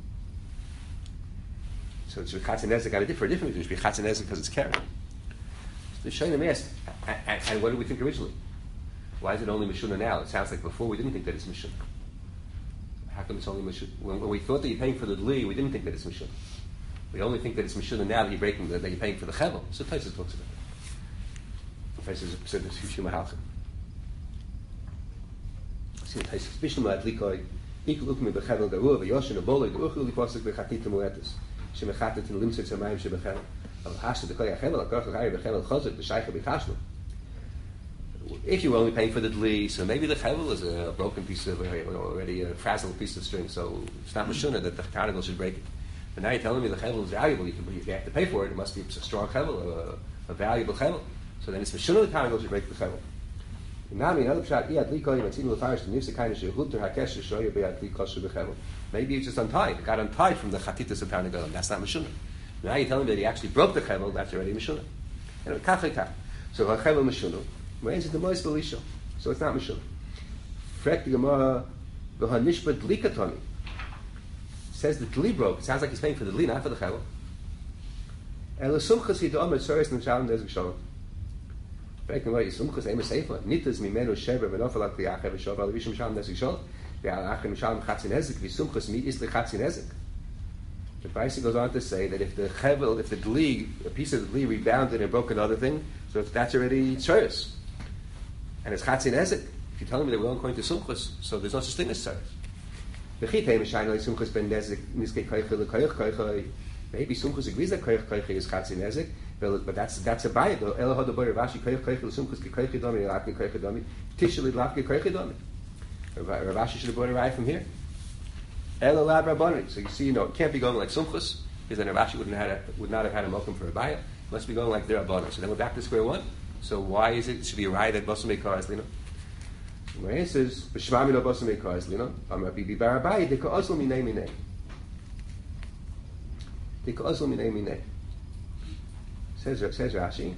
So it's Chatzin Nezek got a different reason. It should be Chatzin Nezek because it's carrying. So the Shainim asked, and what did we think originally? Why is it only Mishuna now? It sounds like before we didn't think that it's Mishuna. How come it's only Mishuna? When we thought that you're paying for the Dli, we didn't think that it's Mishuna. We only think that it's Mishuna now that you're breaking that you're paying for the Chevel. So Taisus talks about it. Taisus said this Hushim Halchem. See Taisus Bishnu Adlikoi, Ikul Ukmi Bechevel Garu, V'Yoshin Aboloi, V'Uchul Liposik V'Chatit Muetis. Shemechatet in limtzit zamayim shebechel. Al hashtet dekoy achel, al korach l'chayir bechel chazet b'shaycha b'chashnu. If you were only paying for the dli, so maybe the chevel is a broken piece of, already a frazzled piece of string, so it's not mashuna that the tarnagel should break it. But now you're telling me the chevel is valuable, you have to pay for it, it must be a strong chevel, a valuable chevel. So then it's mashuna the tarnagel should break the chevel. Nami, another pshat, iyad likoy, matzinu l'farish, the nifsa kind of shehuter hakesh, shoyu b'yad likoshu b'chevel. Maybe it's just untied. It got untied from the chatitas of tarnagelim. That's not mishuna. Now you're telling me that he actually broke the chevel. That's already mishuna. And kafletak. So a chevel mishuna. Whereas it's the most belisho. So it's not mishuna. Frek the Gemara v'hanishba dlikatoni. Says the dli broke. It sounds like he's paying for the dli, not for the chevel. Elasumchas hidomer tzoris n'shalom nezik shalom. Frek the Gemara yisumchas ema seifa nitas mimenu sheber v'nofalak li'achev v'shoval v'ishim shalom nezik shalom. The Brisa goes on to say that if the chevel, if the dli, a piece of the dli rebounded and broke another thing, so that's already tzaris. And it's chatzin ezek. If you're telling me that we're only going to sumchus, so there's no such thing as tzaris. Maybe sumchus agrees that koyach koyach is chatzin ezek, but that's a bayit. Elo hodo boy Ravashi koyach koyach sumchus ki koyach domi lafke koyach domi tishli lafke koyach domi. Ravashi should have brought a rye from here. El Elad Rabbani. So you see, it can't be going like Sumchus, because then Ravashi would not have had a mokum for a bayah. It must be going like their Rabbani. So then we're back to square one. So why is it should be a rye that Basam Meikar is Lino? Where it says, B'Shmami no Basam Meikar is Lino, Amar Bibi Barabai, Dika Oslo Minei Minei. Dika Oslo Minei Minei. Says Rashi.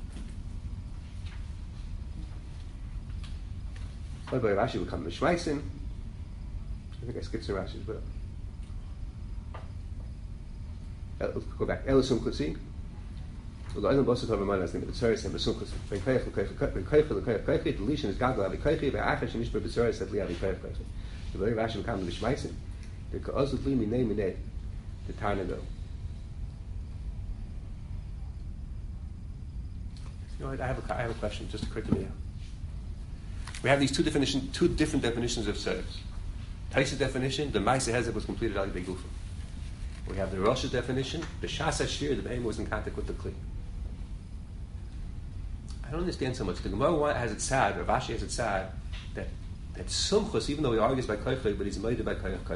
By Rashi would come to Shmaisin. I think I skipped some Rashis, but let's go back. Elisum Kutsi. The island bosses of Ramana is named Betzaris and Besumkus. Ben Kayach, the deletion is Gagla, the Kayach, the Achash, and Ishba Betzaris at Liavi Kayach. The very Rashi would come to Shmaisin. The Kaazut Limi name in it, the Tarnago. You know what? I have a question. Just occurred to me now. We have these two different definitions of tzaris. Taisa definition, the Maisa Hezek was completed out of the Gufa. We have the Rosh's definition, the Shas Hashir, the behemoth was in contact with the Kli. I don't understand so much. The Gemara has it sad, Rav Ashi has it sad, that that Sumchus, even though he argues by Koichai, but he's made by Koichai.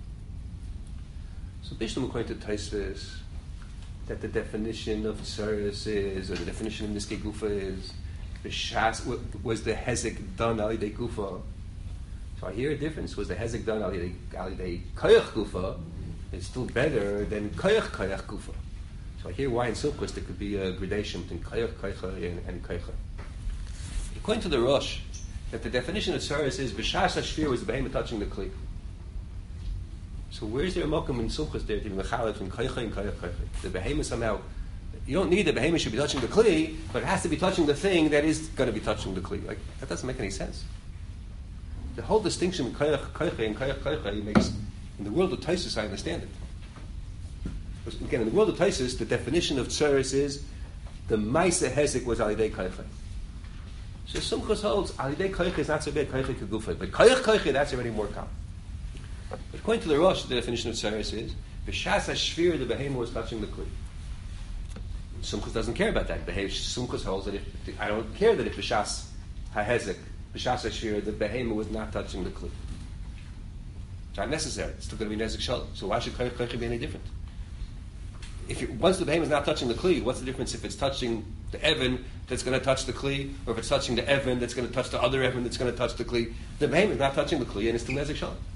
So Bishlam according to Taisvis, that the definition of Tsaris is, or the definition of Niskei Gufa is, was the Hezek done al Yidei Gufa. So I hear a difference. Was the Hezek done al Yidei Koich Gufa? It's still better than Koich Gufa. So I hear why in Sumchus there could be a gradation between Koich and Koich. According to the Rosh, that the definition of Tsaris is B'shas HaShvir was the behemoth touching the Kli. So where's there a mokum in Sumchus there to be mechalef from Koich and Koich? The behemoth somehow, you don't need the behemoth should be touching the Kli, but it has to be touching the thing that is going to be touching the Kli. Like, that doesn't make any sense. The whole distinction between Koich and Koich makes, in the world of Taisus, I understand it. Because, again, in the world of Taisus, the definition of Tsaris is the Maisa Hezek was Alidei Koich. So Sumchus holds Alidei Koich is not so bad, Koich Kegufay, but Koich that's already more common. But according to the Rosh, the definition of Tsaris is B'shas HaShvir, the behemoth was touching the Kli. Sumchus doesn't care about that. Sumchus holds that I don't care that if B'shas HaHezek, B'shas HaShvir, the behemoth was not touching the Kli. It's not necessary. It's still going to be Nezek Shalom. So why should Koich be any different? Once the behemoth is not touching the Kli, what's the difference if it's touching the Evan that's going to touch the Kli, or if it's touching the Evan that's going to touch the other Evan that's going to touch the Kli? The behemoth is not touching the Kli, and it's still Nezek Shalom.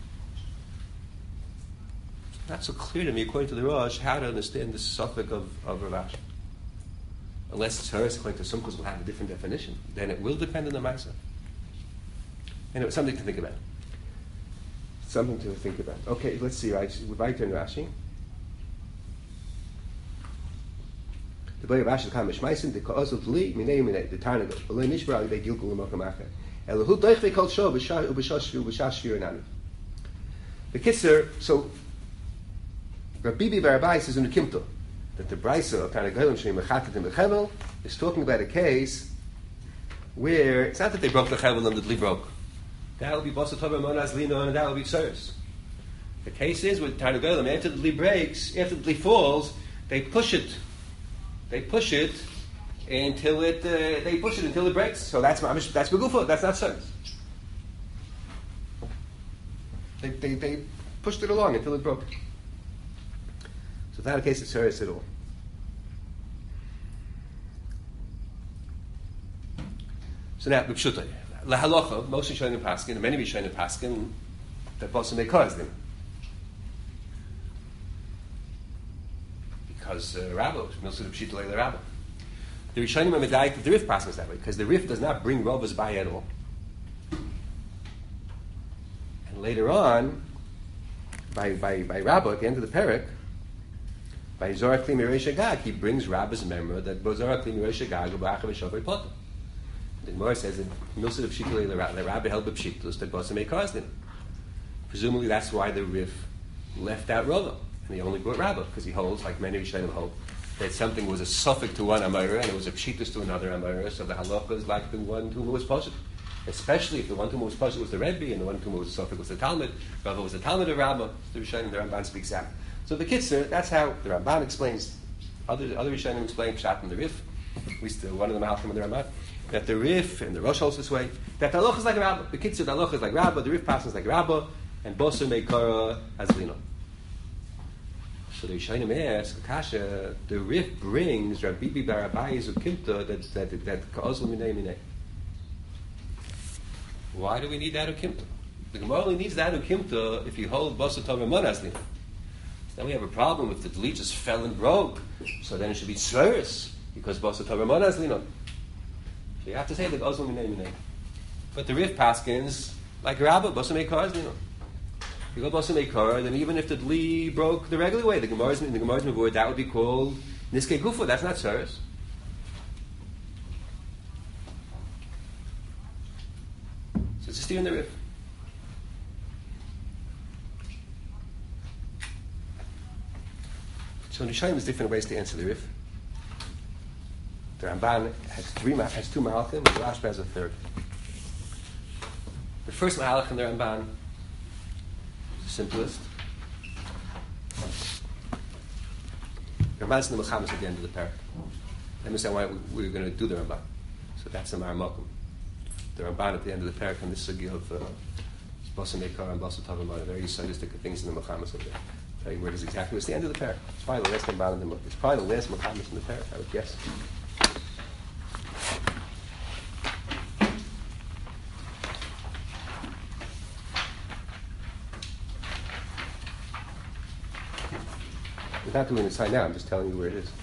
It's not so clear to me, according to the Rosh, how to understand the suffix of Rav Ashi. Unless it's hers, according to Sumchus, will have a different definition. Then it will depend on the Maisa. Anyway, something to think about. Something to think about. Okay, let's see. Right turn Rashi. The boy of Rashi come mishmaisin the kaosel li minay the tarnago. Olay nishbar they gilgul makamacha. Elahu doich called show b'shash nami. The kisser. So Rabbi Barabbai says in the Kimto that the Brisa of Tarnagolim Shei Mechaket and Mechevel is talking about a case where it's not that they broke the Chevel and the Dli broke. That will be Bosa Tova Monaz Lino and that will be Tsaris. The case is with Tarnagolim, after the Dli breaks, after the Dli falls, they push it. They push it until it breaks. So that's Begufa, that's not Tsaris. They pushed it along until it broke. So it's not a case of Tsaris at all. So now, B'pshutai. Lahalocha, most Rishonim Paskin, and many Rishonim Paskin, that Bosa may cause them. Because Rabbo, Milsud of Pshita Leila Rabbo. The Rishonim are medayik that the Rif Paskin is that way, because the Rif does not bring Rovas by at all. And later on, by Rabbo, at the end of the Perek, by Zohar Kli Mirei Gag, he brings Rabba's memory that Zohar Kli Mirei Gag B'achav V'Shover Potter. The Gemara says that Milsud of Pshita Leila Rabba held B'Pshitus that Bosa may cause them. Presumably that's why the Rif left out Rava, and he only brought Rabba, because he holds, like many Rishonim hold, that something was a suffix to one Amora and it was a Pshitus to another Amora, so the halacha is like the one tumah was poshet. Especially if the one tumah was poshet was the Rebbe and the one tumah was a suffix was the Talmud. Rava was the Talmud of Rabba. The Rishonim, the Ramban speaks out. So the Kitzur, that's how the Ramban explains. Other Rishonim explain Pshat and the Rif. We still one of them Malchim and the Ramban. That the Rif and the Rosh holds this way. That the halacha is like Rabba. The Kitzur, the halacha is like Rabba. The Rif passes is like Rabba, and Boser Meikara as Lino. So the Rishonim ask, Kasha, the Rif brings Rabbi Barabbai Zukimta that Ka'ozl Minei Minei. Why do we need that Ukimta? The Gemara only needs that Ukimta if you hold Boser Torah Monas Lino. Then we have a problem if the Dli just fell and broke. So then it should be Tsaris, because Boser Torah Monas Lino. So you have to say the Ka'ozl Minei Minei. But the Rif Paskins, like Rabba, Boser Meikara Lino. If you go Bosa Meikar, then even if the Dli broke the regular way, in the Gemara's Mavur, that would be called Niskei Gufa. That's not Tsaris. So it's a steer in the Rif. So in Rishonim, there's different ways to answer the Rif. The Ramban has two Malachim, the Rashba has a third. The first Malach in the Ramban, simplest. Ramban's in the Mechamas at the end of the parak. Let me say why we're going to do the Ramban. So that's the Mar Mokum. the Ramban at the end of the parak on this sugi of Basa Mekar and Basa Tavamana, very sadistic things in the Mechamas of it. Tell you where it is exactly. It's the end of the parak. It's probably the last Ramban in the It's probably the last Mechamas in the parak, I would guess. Without doing the sign now, I'm just telling you where it is.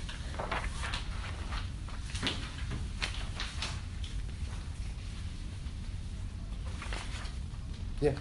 Yeah.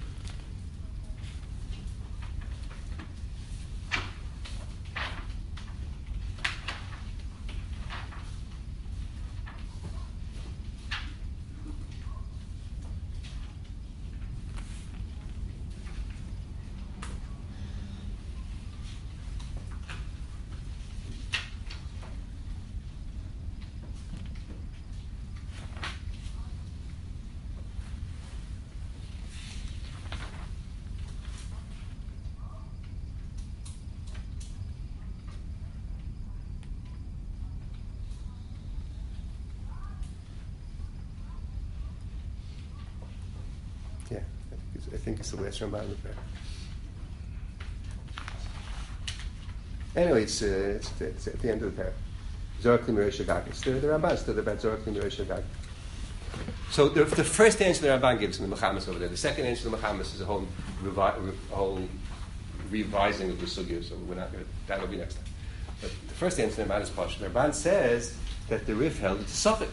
Yeah, I think it's the last Ramban in the parak. Anyway, it's at the end of the parak. Zohar Kli Miresh Hagag. It's the Ramban still about Zohar Kli Miresh Hagag. So the first answer the Ramban gives in the Mechamas over there. The second answer to the Mechamas is a whole revising of the sugya. So we're not going to. That'll be next time. But the first answer to the Ramban is Pashut. The Ramban says that the Rif held it's a suffix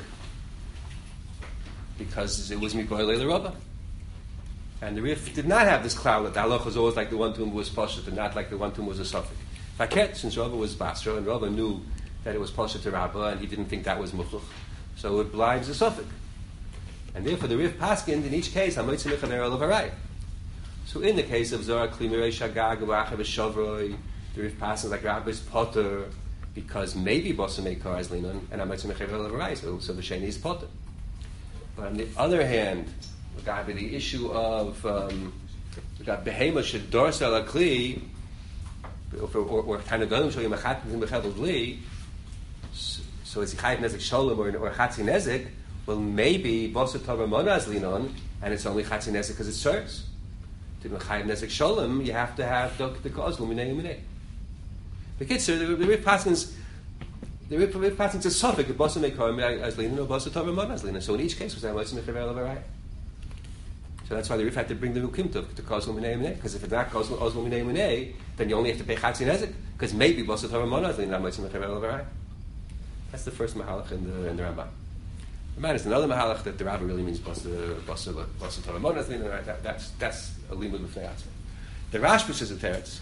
because it was Miboy Leila Rabbah. And the Rif did not have this cloud that the halach was always like the one to whom was Pashut and not like the one to whom was a suffix. Faket, since Rabbah was Basra and Rabbah knew that it was Pashut to Rabbah and he didn't think that was Mukhluch, so it blives a suffix. And therefore the Rif paskind in each case Hamoitzi Mechaver Olav Harai. So in the case of Zohar Kli Miresh Hagag Rachav Shavroi, the Rif paskins like Rabbah's Potter because maybe Basa Mekar is Linon and Hamoitzi Mechaver Olav Harai, so the Sheni is Potter. But on the other hand, the issue of behema should dorsal a kli, or tanagonim show you mechatim mechavel li. So is he chayv nezek shalom or chatzi nezek? Well, maybe basa tava monaz linon, and it's only chatzi nezek because it serves. To chayv nezek shalom, you have to have the cause luminei luminei. The kids, the Rif Paskins. The Rif Paskins is suffix if basa mekar as linon or basa tava monaz linon. So in each case, was that motzim mechaver olav harai. So that's why the Rif had to bring the Nukim to cause Luminei Minei. Because if it's not cause Luminei Minei, then you only have to pay Chatzi Nezek. Because maybe Basa Torah Monaz Lin Ramotzim Mechaver Olav Harai. That's the first Mahalach in the Ramban. The man is another Mahalach that the Rabbah really means Basa Torah Monaz Lin. That's a limud b'fnei atzma. The Rashba says a teretz.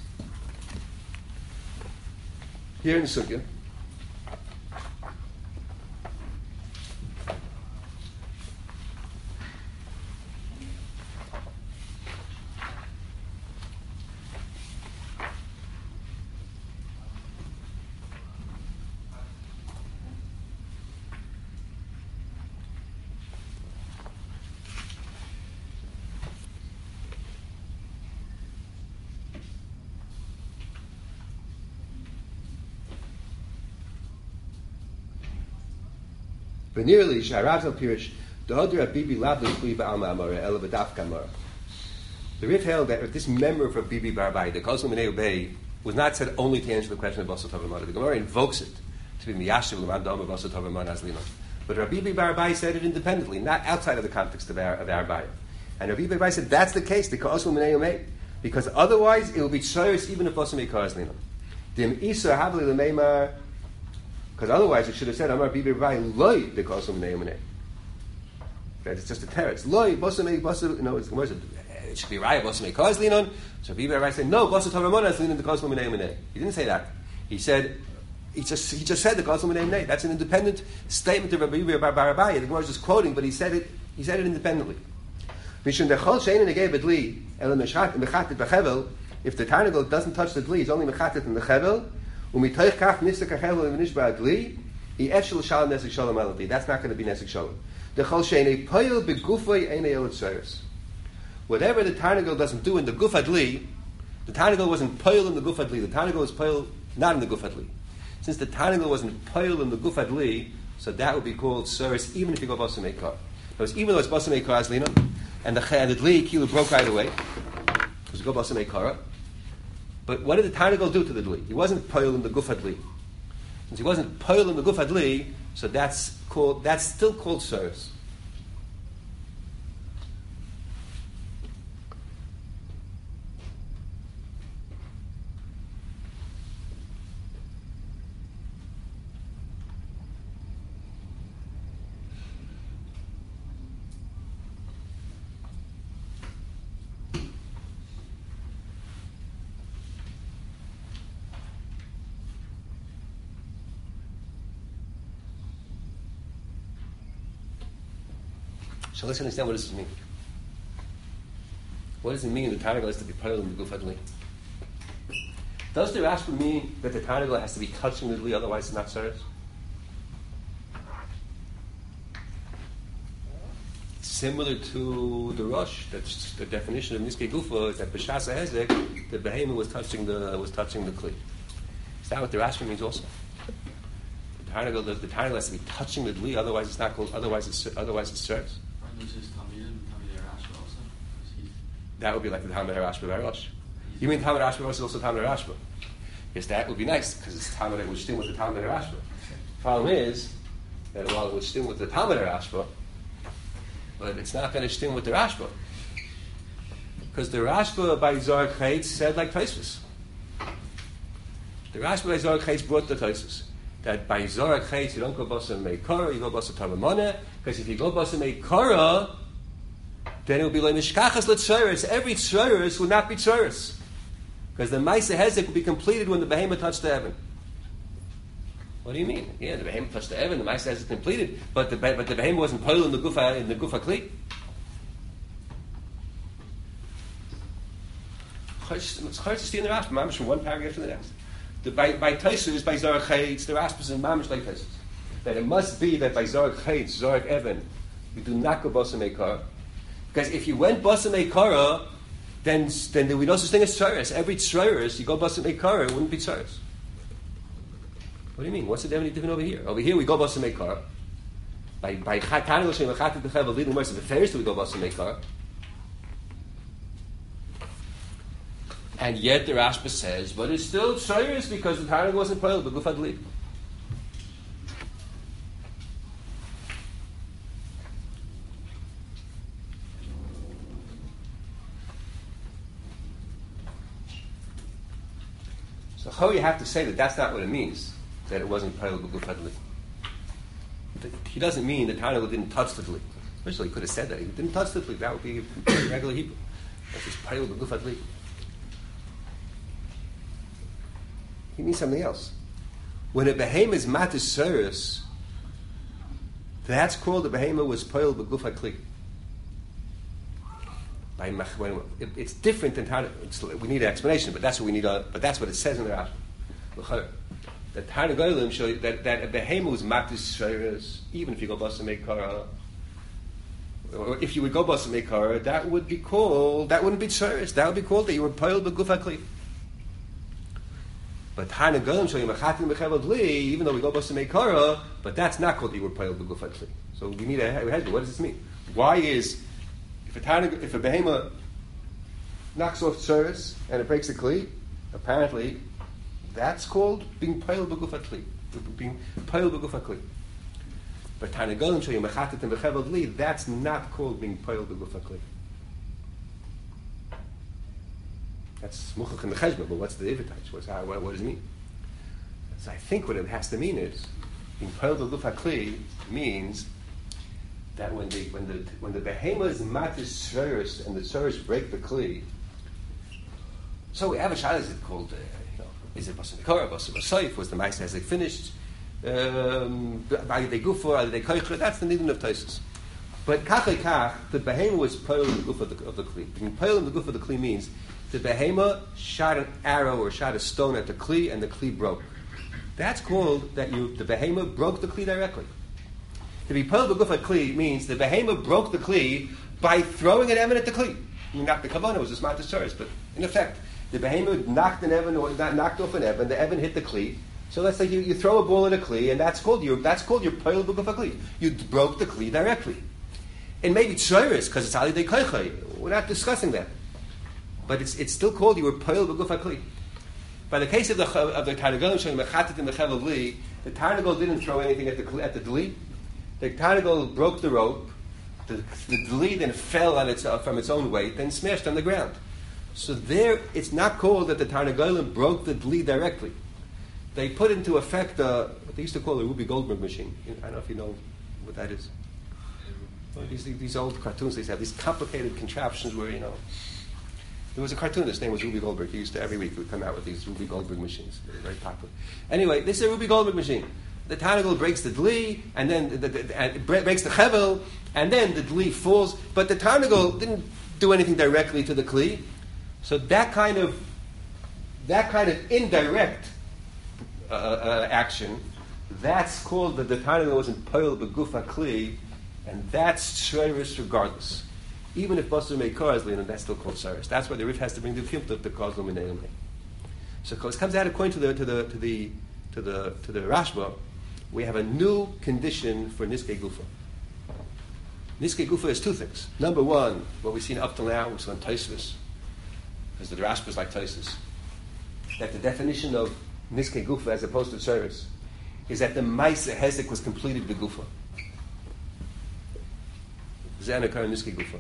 Here in the Sugya, but nearly Sharav al Pirish, the Odra Bibi Lav L'Kli Ba'alma Amara El B'Daf Kamara. The Rif held that this member of Bibi Barbai, the Kozul Minei Ubei, was not said only to answer the question of Basa Tavamana. The Gemara invokes it to be Miyashiv L'Mad Dama Basa Tavamana as Linon. But Rabbi Barbai said it independently, not outside of the context of Arbai. And Rabbi Barbai said that's the case, the Kozul Minei Ubei, because otherwise it will be Tzoros even if Basa Mekar is Linon. Dim Isa Havli L'Meimar. Because otherwise it should have said, Amar Bibi Rai Loi the Kosum Neumene. It's just a teretz. Loi, Bosame, Bosu, it should be Rai, Bosame Kos Linon. So Bibi Rai said, no, Bosu Taramona is Linon the Kosum Neumene. He didn't say that. He said, he just said the Kosum Neumene. That's an independent statement of Rabbi Barabai. The Gemara is just quoting, but he said it independently. If the Tarnagel doesn't touch the Dli, he's only Mechatet in the Chevel. That's not going to be Nesek Shalom. Whatever the Tarnagel doesn't do in the Guf Adli, the Tarnagel wasn't Poil in the Guf Adli. The Tarnagel was Poil not in the Guf Adli. Since the Tarnagel wasn't Poil in the Guf Adli, so that would be called Tzoros even if you go Basa Mekar. So even though it's Basam Eikara Azlina, and the Dli Kilu broke right away, because go Basam Eikara. But what did the Tarnagol do to the Dli? He wasn't Poil in the Gufa Dli. Since he wasn't Poil in the Gufa Dli, so that's still called Saris. So let's understand what does this mean. What does it mean the Tarnagol has to be Poil in the Gufa Dli? Does the Rashba mean that the Tarnagol has to be touching the Dli, otherwise it's not Saris? Similar to the Rosh, that's the definition of Niskei Gufa is that B'Shas HaHezek, the Behemoth was touching the Kli. Is that what the Rashba means also? The Tarnagol has to be touching the Dli, otherwise it's not called. Otherwise it's Saris. That would be like the Talmud Rashba by Rosh. You mean Talmud Rashba is also Talmud Rashba? Yes, that would be nice because it's Talmud that would sting with the Talmud Rashba. The problem is that while it would sting with the Talmud Rashba, but it's not going to sting with the Rashba because the Rashba by Zohar Chaitz said like Tosfos. The Rashba by Zohar Chaitz brought the Tosfos that by Zohar Chaitz you don't go Basam Meikara, you go Basam Tavamona, because if you go Basam Meikara, then it will be like Nishkachas L'Tzoros. Every Tzoros would not be Tzoros. Because the Maaseh Hezek will be completed when the Behemoth touched the Evan. What do you mean? Yeah, the Behemoth touched the Evan, the Maaseh Hezek completed, but the Behemoth wasn't Poil in the Gufa Kli. It's hard to see in the Rashba, Mamish from one paragraph to the next. By Tosfos, by Zohar Chaitz, the Rashba is in Mamish like Tosfos. That it must be that by Zohar Chaitz, Zohar Evan, you do not go Basam Eikara. Because if you went Basam Eikara, then there would be no such thing as Tzoros. Every Tzoros, you go Basam Eikara, it wouldn't be Tzoros. What do you mean? What's the different over here? Over here we go Basam Eikara. By Tarnagol Shem Achatit B'Chevel leading the mercy of affairs, we go Basam Eikara. And yet the Rashba says, but it's still Tzoros because the Tarnagol wasn't Poil, but Gufa Dli. So how you have to say that that's not what it means, that it wasn't Poil B'Gufa Dli. He doesn't mean that Tarnagol didn't touch the Dli. Originally he could have said that. He didn't touch the Dli. That would be regular Hebrew. That's just Poil B'Gufa Dli. He means something else. When a behemoth is matis Saris, that's called the behemoth was Poil B'Gufa Kli. It's different than how we need an explanation, but that's what we need. But that's what it says in the Rashba. The Tarnagolim show you that a behemoth is matis Saris, even if you go Basam Eikara, or if you would go Basam Eikara, that wouldn't be Saris. That would be called that you were Poil B'Gufa Kli. But Tarnagolim show you Mechatin B'Chevel Dli, even though we go Basam Eikara, but that's not called that you were Poil B'Gufa Kli. So we need a head. What does this mean? Why is if a behemoth knocks off Tzoros and it breaks a Kli, apparently that's called being Poil B'Gufa Kli. Being Poil B'Gufa Kli. But Tarnagolim show you Mechatit and B'Chevel Dli, that's not called being Poil B'Gufa Kli. That's Muchach and Cheshbon, but what's the Ivitach? What does it mean? So I think what it has to mean is being Poil B'Gufa Kli means that when the behemoth is matis Tzoros and the Tzoros break the Kli, so we have a shayla, is it called, is it Basam Eikara, Basam Asayif, was the Maaseh Hezek finished, by the Gufa, are they Koicha, that's the Nidin of Tosfos. But Kach, the behemoth was Poil in the Gufa of the Kli. Being Poil in the Gufa of the Kli means the behemoth shot an arrow or shot a stone at the Kli and the Kli broke. That's called that the behemoth broke the Kli directly. To be Poil B'Gufa Kli means the behemoth broke the Kli by throwing an Evan at the Kli. Not the Kavanah, was just matis Tzoros, but in effect, the behemoth knocked an Evan, or knocked off an Evan, the Evan hit the Kli. So let's say you throw a ball at a Kli, and that's called your Poil B'Gufa Kli. You broke the Kli directly. And maybe tzoyres, because it's ali de koichai. We're not discussing that. But it's still called you were poil b'guf hakli. By the case of the Tarnagolim showing mechatet and mechavel li, the Tarnagol didn't throw anything at the dli. The Tarnagol broke the rope. The dli then fell on from its own weight, then smashed on the ground. So there, it's not called that the Tarnagolim broke the dli directly. They put into effect what they used to call a Ruby Goldberg machine. I don't know if you know what that is. Well, these old cartoons, they have these complicated contraptions where, there was a cartoonist, his name was Ruby Goldberg. He used to, every week, would come out with these Ruby Goldberg machines. They were very popular. Anyway, this is a Ruby Goldberg machine. The Tarnagol breaks the dli, and then breaks the chevel, and then the dli falls. But the Tarnagol didn't do anything directly to the kli. So that kind of indirect action, that's called the Tarnagol was in poil b'guf hakli, and that's shreiris regardless. Even if Basar Meikar is leaning, that's still called Saris. That's why the Rif has to bring the Kimtuf to cause Luminei. So it comes out according to the Rashba, we have a new condition for Niskei Gufa. Niskei Gufa is two things. Number one, what we've seen up till now, which is on Tosfos, because the Rashba is like Tosfos, that the definition of Niskei Gufa as opposed to Saris is that the Maisa Hezek was completed with Gufa. Zanakar Niskei Gufa.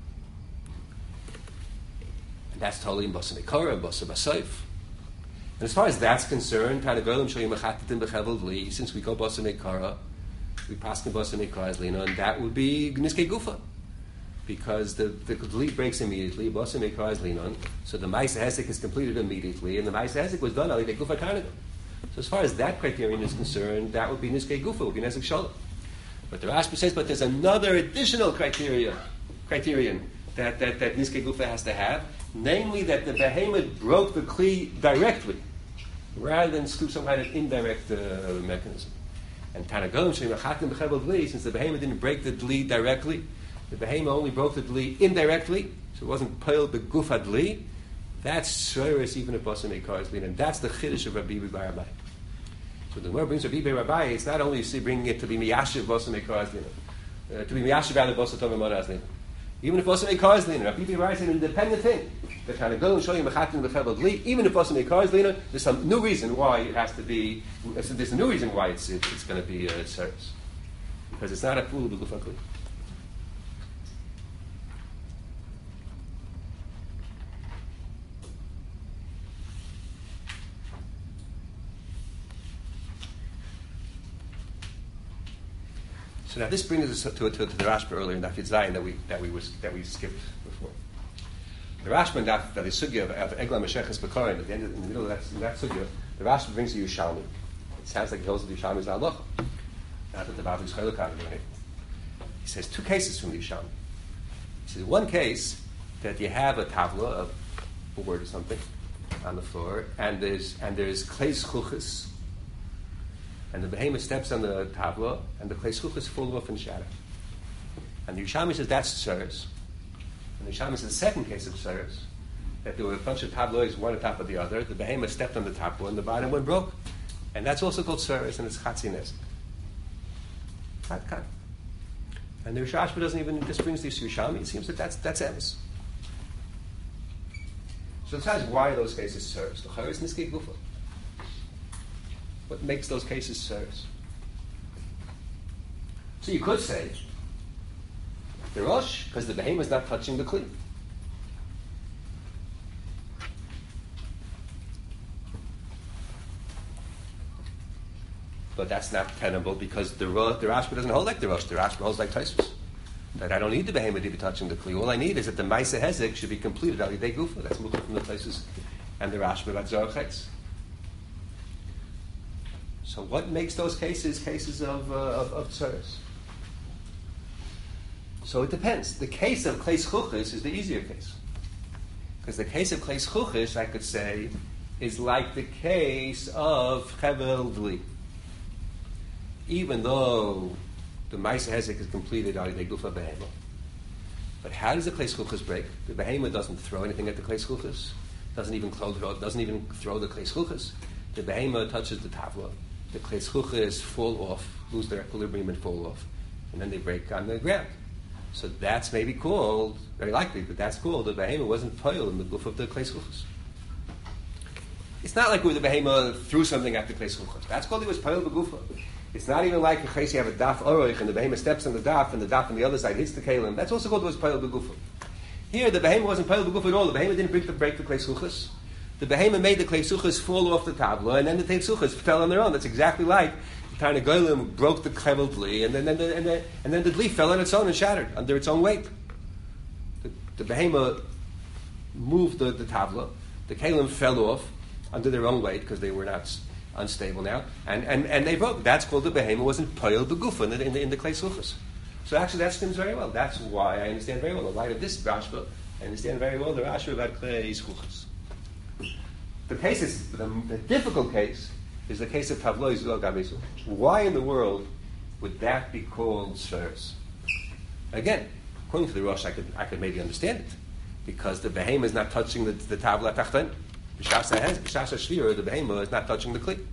And that's totally in Basa Mekara and Basa Basayf. And as far as that's concerned, Tarnagolim Shoyim Mechatitim Bechevel Li, since we go Basa Mekara, we pass in Basa Mekara as Lina, and that would be Niskei Gufa. Because the Li breaks immediately, Basa Mekara is Lina, so the Maisa Hezek is completed immediately, and the Maisa Hezek was done Ali De Gufa Tarnagol. So as far as that criterion is concerned, that would be Niskei Gufa, would be Nezek Shalom. But the Rashba says, but there's another additional criterion that Niskei Gufa has to have, namely that the behemoth broke the Kli directly, rather than through some kind of indirect mechanism. And Tarnagolim Shem Achatim B'Chevel Dli, since the behemoth didn't break the Dli directly, the behemoth only broke the Dli indirectly, so it wasn't Peil B'Gufa Dli, that's Shreiris even if Basa Meikar is Lin, and that's the Chiddush of Rabbi Bar Abai. So the Gemara brings Rabbi Bar Abai, it's not only bringing it to be Miyashiv Basa Meikar is Lin, to be Miyashiv rather Basa Tova Mona is Lin. Even if Basa Meikar is Lin, Rabbi Bar Abai is an independent thing. The Tarnagolim Shoyim Mechatim B'Chevel Dli, even if Basa Meikar is Lin, there's some new reason why it has to be, there's a new reason why it's going to be Tzeres. Because it's not a Pulu B'Gufa Kli. So now this brings us to the Rashba earlier in Daf Yud Zayin that we skipped before. The Rashba in that is sugya of Egla Mesheches B'Korin at the end in the middle of that sugya, the Rashba brings you Yushalmi. It sounds like he holds the Yushalmi is halacha. Not that the Bavli is Chalukah doing it. He says two cases from the Yushalmi. He says one case that you have a tavla, a board or something, on the floor, and there's kleis chuchis. And the behemoth steps on the tabla, and the klei schuchas fall off in shadow. And the Yushalmi says that's tzeres. And the Yushalmi says the second case of tzeres, that there were a bunch of tabloids one on top of the other, the behemoth stepped on the top one, the bottom one broke. And that's also called tzeres, and it's chatzi nezek. Kat. And the Rashba doesn't even, this brings this Yushalmi, it seems that that's emes. So it says why are those cases tzeres? The chayrus niskei gufa. What makes those cases tzeres? So you could say the Rosh, because the behemoth is not touching the Kli. But that's not tenable because the Rashba doesn't hold like the Rosh. The Rashba holds like Tosfos. That I don't need the behemoth to be touching the Kli. All I need is that the Maisa Hezek should be completed al Yidei Gufa. That's moving from the places and the Rashba about Zohar Chetz. So what makes those cases of tzeres? So it depends. The case of kleis chuchis is the easier case. Because the case of kleis chuchis, I could say, is like the case of chevel dli. Even though the Maisa Hezek is completed al Yidei Gufa behemoth. But how does the kleis chuchis break? The behemoth doesn't throw anything at the kleis chuchis. Doesn't even throw the kleis chuchis. The behemoth touches the tavla. The kleis chuchis fall off, lose their equilibrium and fall off, and then they break on the ground. So that's maybe called, very likely, but that's called the behemoth wasn't poil in the goof of the klei zchuchos. It's not like where the behemoth threw something at the klei zchuchos. That's called it was poil begufa. It's not even like in case you have a daf oroich and the behemoth steps on the daf and the daf on the other side hits the kalim. That's also called it was poil begufa. Here the behemoth wasn't poil begufa at all. The behemoth didn't break the klei zchuchos. The behemoth made the klei zchuchos fall off the tabla, and then the klei zchuchos fell on their own. That's exactly like the Tarna Golim broke the kevel dli, and then the dli fell on its own and shattered under its own weight. The behemoth moved the tabla. The kalim fell off under their own weight because they were not unstable now, and they broke. That's called the behemoth wasn't poil begufa in the klei zchuchos. So actually that stems very well. That's why I understand very well. In light of this Rashba, I understand very well the Rashba about klei zchuchos. The case is the difficult case is the case of Tavloi Zul Gabesu. Why in the world would that be called sirs? Again, according to the Rosh, I could maybe understand it because the behemoth is not touching the tabla tachton. B'shas hashvira, the behemoth is not touching the kli.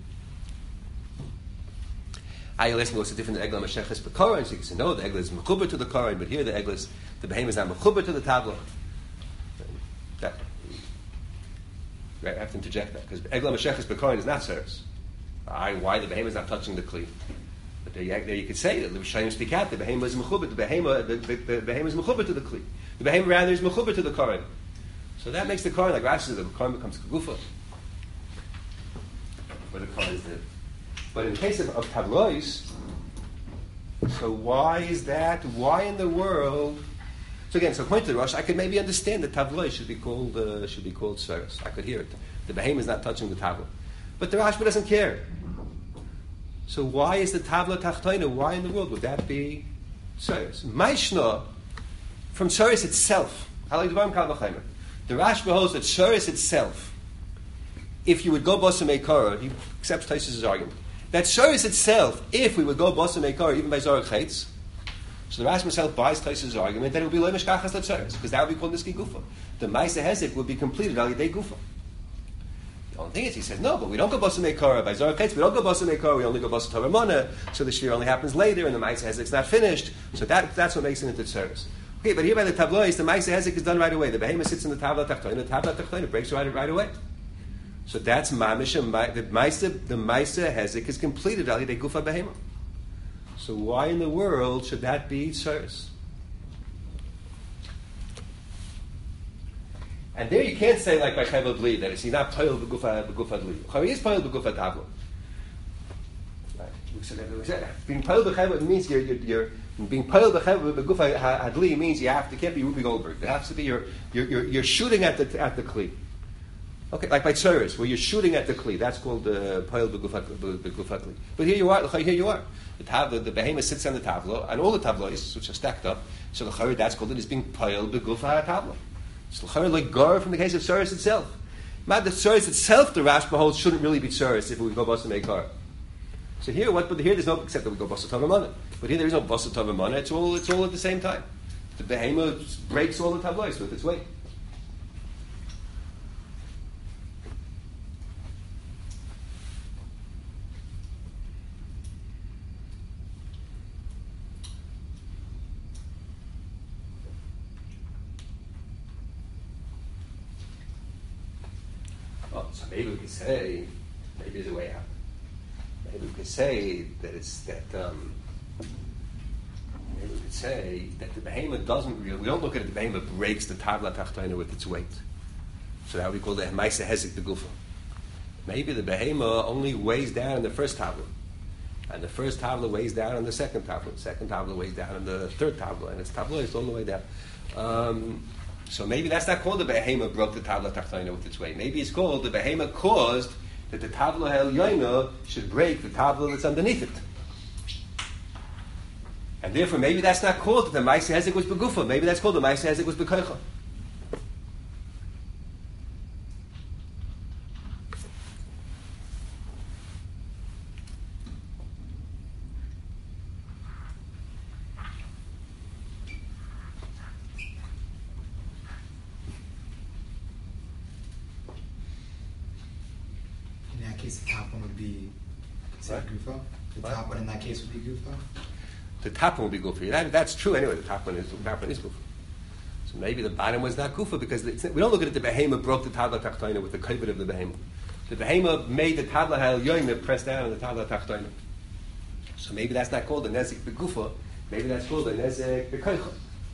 I listen goes to different egla masheches b'korin. So you can say no, the egla is mechuber to the korin, but here the behemoth is not mechuber to the tabla. That. Right, I have to interject that because egla masheches b'korin is not sirs. Why the behemoth is not touching the kli? But there you could say that the Rishayim speak out. The behemoth is mechuber. The behemoth is mechuber to the kli. The behemoth rather is mechuber to the korin. So that makes the korin, like Rashi says, the korin becomes kagufa. Where the korin is there. But in the case of tablois, so why is that? Why in the world? So again, so according to the Rosh, I could maybe understand that tablois should be called sirs. I could hear it. The behemoth is not touching the tabla, but the Rashba doesn't care. So why is the tabla tachtoina? Why in the world would that be sirs? Maishna from sirs itself. The Rashba holds that sirs itself. If you would go bosa meikara, he accepts Taisus' argument. That sirs itself, if we would go bosa meikara, even by Zorah Chaitz, so the Rashba himself buys Taisus' argument, then it would be loy mishkachas l'tziris, because that would be called niski gufa. The Maisa Hezek would be completed al yedei gufa. The only thing is, he says, no, but we don't go bosa meikara by Zorah Chaitz, we don't go bosa meikara, we only go bosa Torah, so the shir only happens later, and the Maisa Hezek's not finished, so that's what makes it into tziris. Okay, but here by the tablois, the Maisa Hezek is done right away. The behemoth sits in the tabla tachtoin, the tabla tachtoin breaks right away. So that's mamish. The Maisa Hezek is completed al yedei gufa behemoth. So why in the world should that be sirs? And there you can't say like by Chevel Bli that it's not poil begufa dli. He is poil begufa tabla. Being poil bechevel means you're being poil begufa hadli means you can't be Ruby Goldberg. It has to be you're shooting at the kli. Okay, like by tzuris, where you're shooting at the kli, that's called poil begufa kli. But here you are. The behemoth sits on the tabla, and all the tablois which are stacked up. So the chayr that's called it is being poil begufa tabla. So the chayr like gar from the case of tzuris itself. Not the tzuris itself, the Rashba holds shouldn't really be tzuris if we go basa meikar. So here, But here there's no except that we go basa tavamana. But here there is no basa tavamana. It's all at the same time. The behemoth breaks all the tablois with its weight. So maybe we could say, maybe there's a way out. Maybe we could say that maybe we could say that the behemoth doesn't really, we don't look at it, the behemoth breaks the tabla tachtoina with its weight. So that we call the Maisa Hezek the Gufa. Maybe the behemoth only weighs down in the first tabla. And the first tabla weighs down on the second tabla. The second tabla weighs down on the third tabla. And its tabla is all the way down. So maybe that's not called the behemoth broke the tabla tachtoina with its weight. Maybe it's called the behemoth caused that the tabla ha'elyoina should break the tabla that's underneath it. And therefore, maybe that's not called that the Maisa Hezek was begufa. Maybe that's called the Maisa Hezek was bekoicha. The top one would be Gufa? The top one in that case would be Gufa? the top one will be gufa. That's true anyway. The top one is gufa. So maybe the bottom was not gufa because we don't look at it. The behemoth broke the tabla tachtoina with the kavod of the behemoth. The behemoth made the tabla ha'elyoina press down on the tabla tachtoina. So maybe that's not called a nezik begufa. Maybe that's called a nezik bekoicha.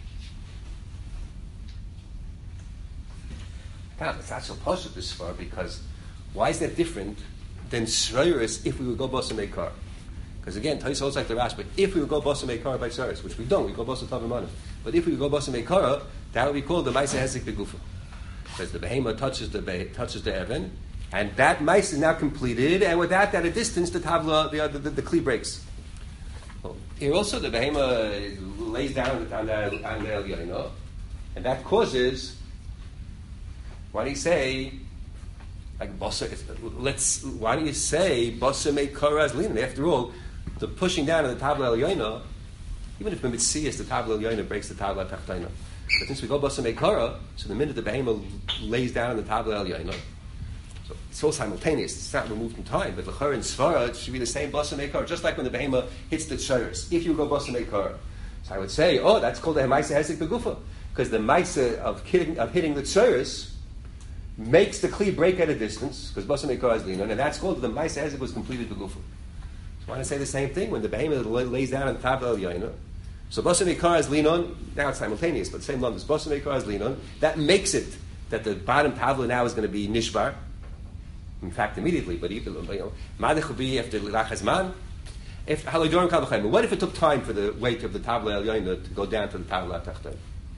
Now, it's not so poshut this far because why is that different than Shrayris if we would go Bosa Meikar? Because again, Tais holds like the Rash, but if we would go Bosa Meikar by Shrayris, which we don't, we go Bosa Tavimana. But if we would go Bosa Meikar, that would be called the Maisa Hesek Begufa. Because the Behemoth touches the Evan, and that Maisa is now completed, and with that, at a distance, the Tavla, the Kli breaks. Well, here also, the Behemoth lays down on the Elyoino, and that causes. Why do you say, like, why do you say, Bosa Meikara as Linan? After all, the pushing down of the Tabla Elyoina, even if the Mitzias, the Tabla Elyoina breaks the Tabla Tachtaina. But since we go Bosa Meikara, so the minute the Behemoth lays down on the Tabla Elyoina, so it's all simultaneous, it's not removed in time, but L'chara and Svara, it should be the same Bosa Meikara, just like when the Behemoth hits the Tshayris. If you go Bosa Meikara, so I would say, that's called the Maisa Hesek Begufa, because the Maisa of hitting the Tshayris makes the Kli break at a distance, because Bosa Meikar is Linon, and that's called the Maisa Hezek was completed Begufa. So I want to say the same thing when the Behemoth lays down on the Tabla Elyoina. So Bosa Meikar is Linon, now it's simultaneous, but same numbers. Bosa Meikar is Linon, that makes it that the bottom Tabla now is going to be Nishbar, in fact immediately, but even, Madech will be after Lachazman. What if it took time for the weight of the Tabla Elyoina to go down to the Tabla Tachton?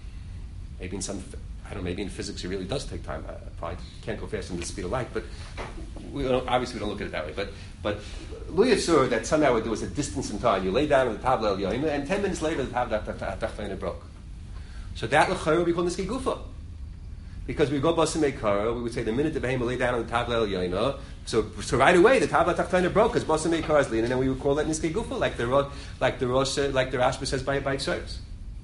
Maybe in physics it really does take time. I probably can't go faster than the speed of light, but obviously we don't look at it that way. But Louis assured that somehow there was a distance in time. You lay down on the Tabla Elyoina, and 10 minutes later the Tabla Tachtoina broke. So that l'chayr would be called Niskei Gufa. Because we go Bosa Meikara, we would say the minute the Behemoth lay down on the Tabla Elyoina, so right away the Tabla Tachtoina broke because Bosa Meikara is lean, and then we would call that Niskei Gufa, like the Rashba says by Tzoros.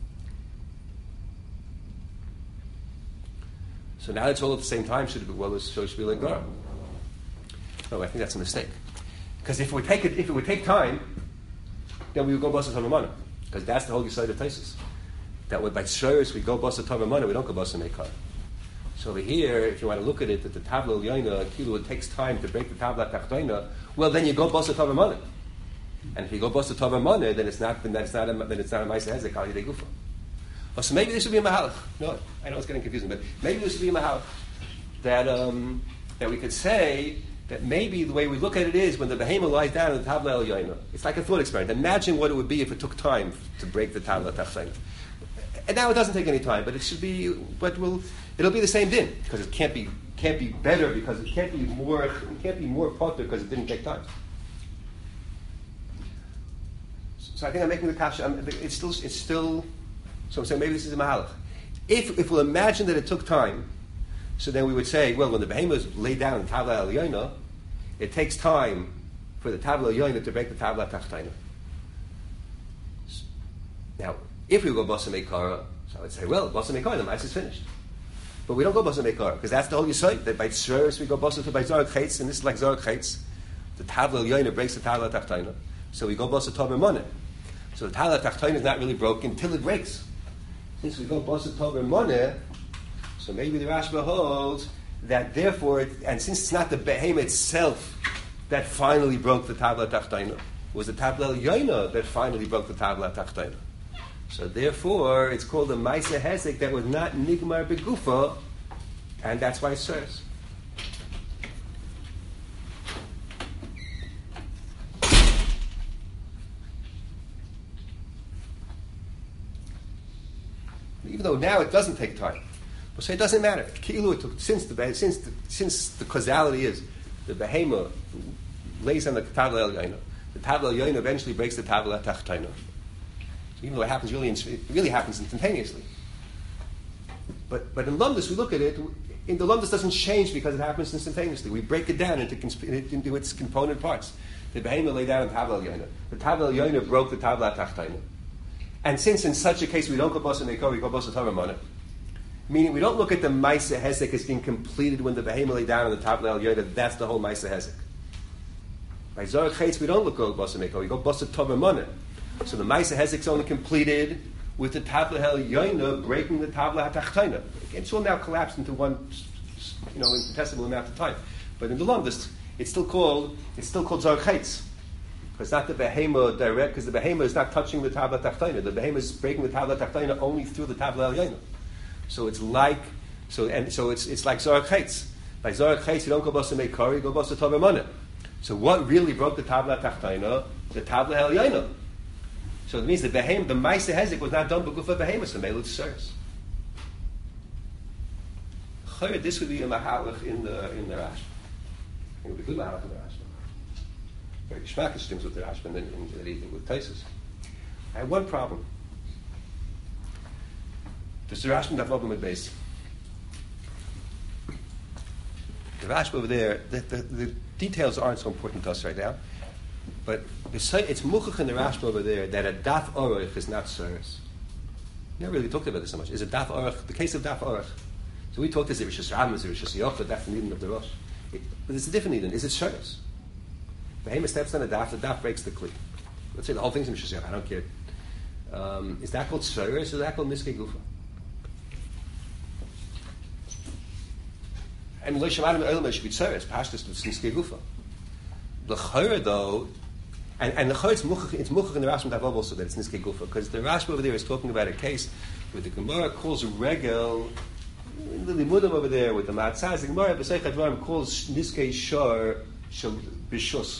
So now it's all at the same time. Should it be like Gar? No, I think that's a mistake. Because if it would take time, then we would go Bosa Tavamana. Because that's the whole Yisrael of Taisus. That way by Tzoros we go Bosa Tavamana, we don't go Bosa Meikar. So over here, if you want to look at it, that the Tabla Elyoina, it takes time to break the Tabla Tachtoina, well then you go Bosa Tavamana. And if you go Bosa Tavamana, then it's not a Maisa Hezek Al Yidei Gufa. Oh, so maybe this would be a mahalach. No, I know it's getting confusing, but maybe this would be a mahalach that we could say that maybe the way we look at it is when the Behemoth lies down on the Tabla Elyoina. It's like a thought experiment. Imagine what it would be if it took time to break the Tabla Tachtoina. And now it doesn't take any time, but it'll be the same din because it can't be better because it can't be more potter because it didn't take time. So I think I'm making the kasha. It's still. So I'm saying maybe this is a mahalach. If we'll imagine that it took time, so then we would say, well, when the Behemoth laid down the Tabla Elyoina, it takes time for the Tabla Elyoina to break the Tabla Tachtoina. Now, if we go Bosa Meikara, so I would say, well, Bosa Meikara, the Maisa is finished. But we don't go Bosa Meikara, because that's the whole Yisrael, that by Tzoros we go Bosa to by Zorek Chetz, and this is like Zorek Chetz. The Tabla Elyoina breaks the Tabla Tachtoina. So we go Bosa Tov Moneh. So the Tabla Tachtoina is not really broken until it breaks. Since we go Bosa Tov Moneh, so maybe the Rashba holds that therefore, and since it's not the Behemoth itself that finally broke the Tabla Tachtoina, it was the Tabla Elyoina that finally broke the Tabla Tachtoina. So therefore, it's called a Maisa Hezek that was not Nigmar Begufa, and that's why it serves. Even though now it doesn't take time. We'll say it doesn't matter. Ki'ilu, it took, since the causality is the Behemoth lays on the Tabla Elyoina. The Tabla Elyoina eventually breaks the Tabla Tachtoina. So even though it happens it really happens instantaneously. But in Lumdus, we look at it, in the Lumdus doesn't change because it happens instantaneously. We break it down into its component parts. The Behemoth lay down on the Tabla Elyoina. The Tabla Elyoina broke the Tabla Tachtoina. And since in such a case we don't go Bosa Meikar, we go Bosa Tavamana, meaning we don't look at the Maisa Hezek as being completed when the Behemoth lay down on the Tabla Elyoina. That's the whole Maisa Hezek. By Zorek Chetz we don't look go Bosa Meikar, we go Bosa Tavamana. So the Maisa Hezek is only completed with the Tabla Hel Yoina breaking the Tabla HaTachtaina. It's all now collapsed into one, infinitesimal amount of time. But in the longest, it's still called Zor Chetz. It's not the Behema direct, because the Behema is not touching the Tabla Tachtaina. The Behema is breaking the Tabla Tachtaina only through the Tabla Elyoina. So it's like it's like Zor Chetz. Like Zor Chetz, you don't go basa Meikari, you go basa Tova Mana. So what really broke the Tabla Tachtaina? The Tabla Elyoina. So it means the Behema, the Maisa Hezek was not done b'gufa Behema, so Meilut Seres. This would be a mahalach in the Rashba. It would be a good mahalach in the Rashba. Very geschmackish things with the Rashba and then with Taisus. I have one problem. There's the Rashba Daf Vav Amud Beis. The Rashba over there, the details aren't so important to us right now, but it's muchach in the Rashba over there that a Daf Aruch is not Seres. We never really talked about this so much. Is a Daf Aruch, the case of Daf Aruch? So we talked, is it Rishus Ram, is it Rishus Yochad, that's the Nidin of the Rosh. But it's a different Nidin. Is it Seres? The Behema steps on the daf breaks the kli. Let's say the whole thing's in Rishus Yochad, I don't care. Is that called Seres or is that called Niskei Gufa? And Lo Shemadim Elam should be Seres, Pashtus with Niskei Gufa. The Chayra though, and the Chayra it's muchach in the Rashba Daf Vav also that it's Niskei Gufa, because the Rashba over there is talking about a case where the Gemara calls a regel. The Limudim over there with the Matzah, the Gemara B'Seich HaDvarim calls Niskei Shor Shel B'Shus.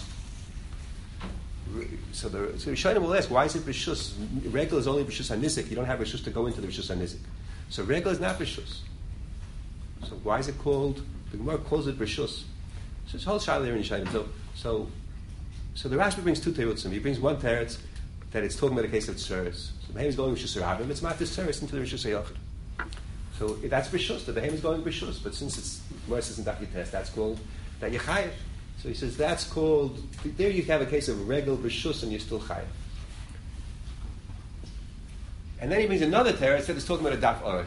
So Rishonim will ask, why is it B'Shus? Regel is only B'Shus HaNisik. You don't have B'Shus to go into the B'Shus HaNisik. So Regel is not B'Shus. So why is it called? The Gemara calls it B'Shus. So it's a whole shayla there in Rishonim. So the Rashba brings two terutzim. He brings one teretz that it's talking about a case of tzeres. So the Behem is going B'Shus Rabim. It's not this tzeres into the Rishus HaYachid. So that's B'Shus, the Behem is going B'Shus, but since it's Mersis and Daf Yites, that's called that Yechayev. So he says that's called, there you have a case of Regel B'Shus and you're still Chayev. And then he brings another teretz that is talking about a Daf Aruch.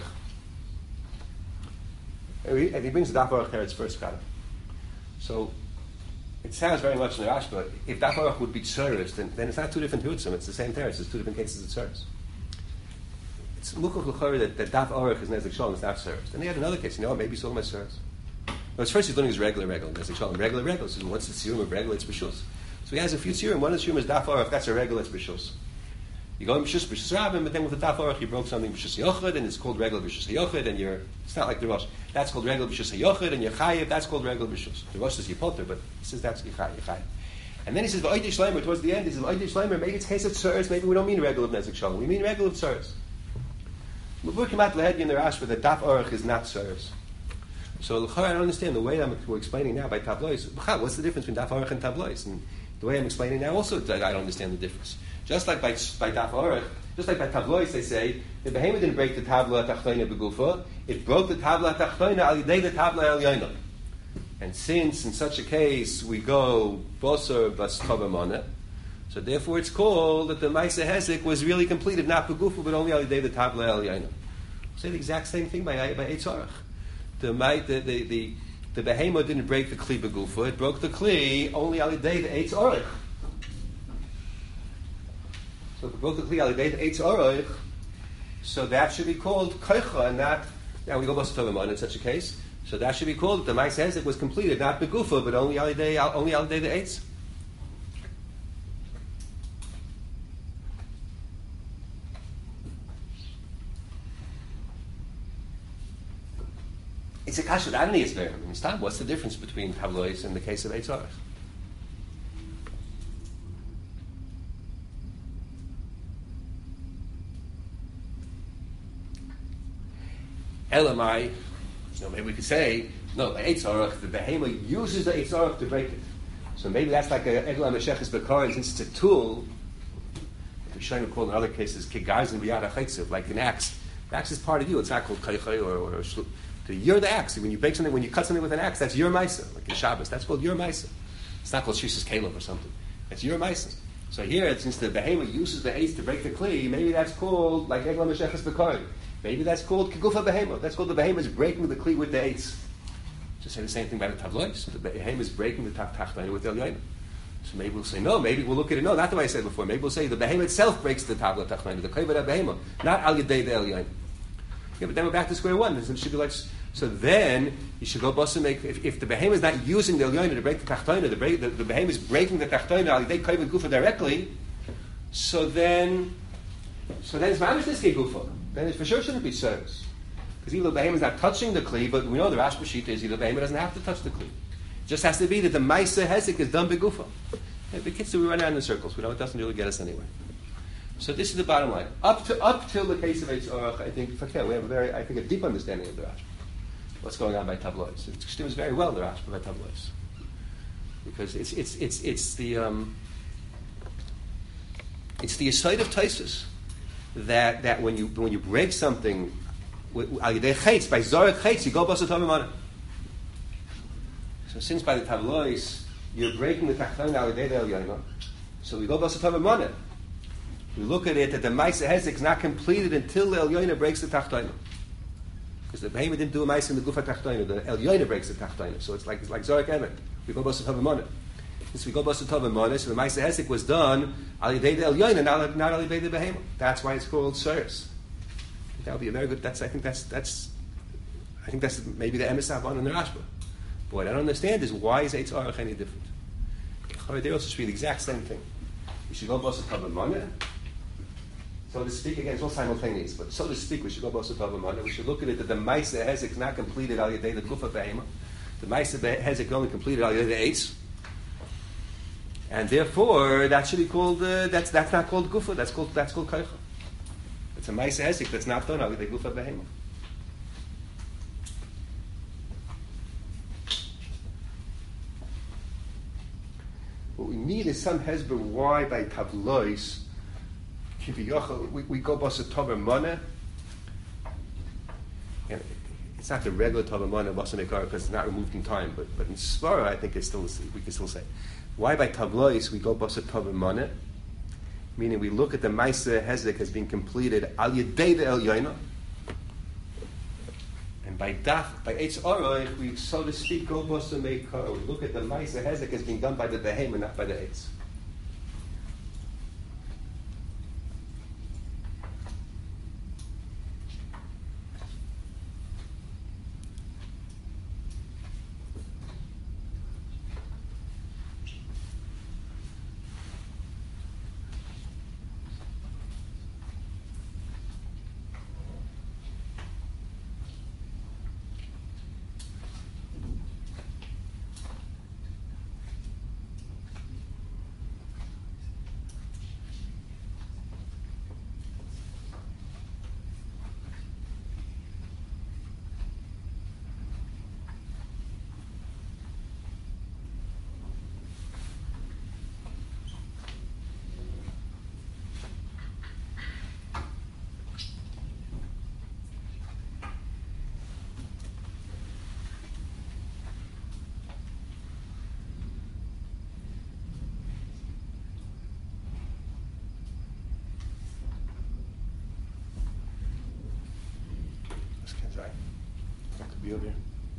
And he brings the Daf Aruch teretz first, kind of. So it sounds very much in the Rashba, but if Daf Aruch would be tzeres, then it's not two different terutzim, it's the same teretz, it's two different cases of tzeres. It's muchach l'chorah that Daf Aruch is Nezek Shalom, it's not Seres. Then he had another case, maybe he's talking about Seres. No, it's first he's learning his regular, Nezek Shalom, regular. So once it's Tziyurim of regular, it's B'Shus. So he has a few Tziyurim, one of the Tziyurim is Daf Aruch, that's a regular, it's B'Shus. You go in B'Shus Rabim, but then with the Daf Aruch you broke something B'Shus Yochad, and it's called regular B'Shus Yochad, and it's not like the Rosh. That's called regular B'Shus Yochad, and you're Chayev, that's called regular B'Shus. The Rosh says Yipoter, but he says that's Yechayev. And then he says, V'oidei Shleimer, towards the end, he says, V'oidei Shleimer, maybe it's a case of Seres, maybe we don't mean regular of Nezek Shalom, we mean regular of Seres. We're came out Lehedi in the Rashba that Daf Aruch is not Seres. So I don't understand the way we're explaining now by Tablois. What's the difference between Daf Aruch and Tablois? And the way I'm explaining now also, I don't understand the difference. Just like by Daf Aruch, just like by Tablois, they say the Behema didn't break the Tabla Tachtoina Begufa; it broke the Tabla Tachtoina al yidei the Tabla Elyoina. And since in such a case we go Boser Bas Tova Mana, so therefore it's called that the Maisa Hezek was really completed, not Begufa, but only al yidei the Tabla Elyoina. Say the exact same thing by Eitz Aruch. The Behema didn't break the Kli Begufa; it broke the Kli only al yidei the Eitz Aruch. So if it broke the Kli al yidei the Eitz Aruch, so that should be called Koicha, and not. Now we go Boser Tova Mana in such a case. So that should be called that the Maisa Hezek was completed, not Begufa, but only al yidei the Eitz. It's a kasha d'ani is there. What's the difference between tabloids and the case of Eitz Aruch? Elamai, maybe we could say, no, the Eitz Aruch, the Behema uses the Eitz Aruch to break it. So maybe that's like a Egla Mesheches Bekar, and since it's a tool, the Rishonim call in other cases, Kegazin B'yad HaChetzev, like an axe. The axe is part of you. It's not called Kaychay or Shlu. You're the axe. When you break something, when you cut something with an axe, that's your Maisa. Like in Shabbos, that's called your Maisa. It's not called Shishas Caleb or something. It's your Maisa. So here, since the Behema uses the Eitz to break the Kli, maybe that's called, like Egla Mesheches Bekar. Maybe that's called Kegufa Behema. That's called the Behema is breaking the Kli with the Eitz. Just say the same thing about the Tablois. The Behema is breaking the Tachtoina with the Elyoina. So maybe we'll say no. Maybe we'll look at it. No, not the way I said before. Maybe we'll say the behemoth itself breaks the tabla tachtoina, the kavod behemoth, not al yedei the elyon. Yeah, but then we're back to square one. It should be like, so then you should go bust and make. If the behemoth is not using the elyon to break the tachtoina, the behemoth is breaking the tachtoina al yedei kavod gufa directly. So then it's mamish niskei gufa. Then it for sure shouldn't be service. Because even though the behemoth is not touching the kli, but we know the Rashba Shita is the behemoth doesn't have to touch the kli. It just has to be that the Maisa Hezek is done begufa. The kids, we run out in circles. We know it doesn't really get us anywhere. So this is the bottom line. Up till the case of Eitz Orach, I think we have a deep understanding of the Rashba. What's going on by Tablois? It extends very well the Rashba by Tablois. Because it's the aside of Taisus that when you break something by Zorek Chetz, you go basa Tavim on it. So since by the Tablois you're breaking the Tachtoin al Yedei Elyono, so we go basa Tavim on it. We look at it that the Maisa Hezek is not completed until the Elyono breaks the Tachtoin. Because the Behemoth didn't do a Maisa in the Gufa Tachtoin, the Elyono breaks the Tachtoin. So it's like Zorek Emet. We go basa Tavim on it. Since we go basa Tavim on it, so the Maisa Hezek was done al Yedei the Elyono, not al Yedei the Behemoth. That's why it's called Seres. That would be a very good. I think that's maybe the emes on the Rashba. But what I don't understand is why is Eitz Orach any different? They also should be the exact same thing. We should go basa Tavim on it. So to speak, again, it's all simultaneous. But so to speak, we should go basa Tavim on it. We should look at it that the Maisa Hezek is not completed al Yedei the Gufa Behemoth. The Maisa Hezek only completed al Yedei the Eitz. And therefore, that should be called. That's not called Gufa. That's called Koicha. It's a Maisa Hezek that's not done with the Gufa Behemoth. What we need is some hezber why by Tavlois we go basa Tavim Mana. It's not the regular Tavim Mana basa Nekar because it's not removed in time, but in Svara I think we can still say why by Tavlois we go basa Tavim Mana. Meaning we look at the Maisa Hezek as being completed al Yedei the Elyono, and by Eitz Orach we, so to speak, go basa Meikar. We look at the Maisa Hezek as being done by the Behemoth, not by the Eitz. Be over here.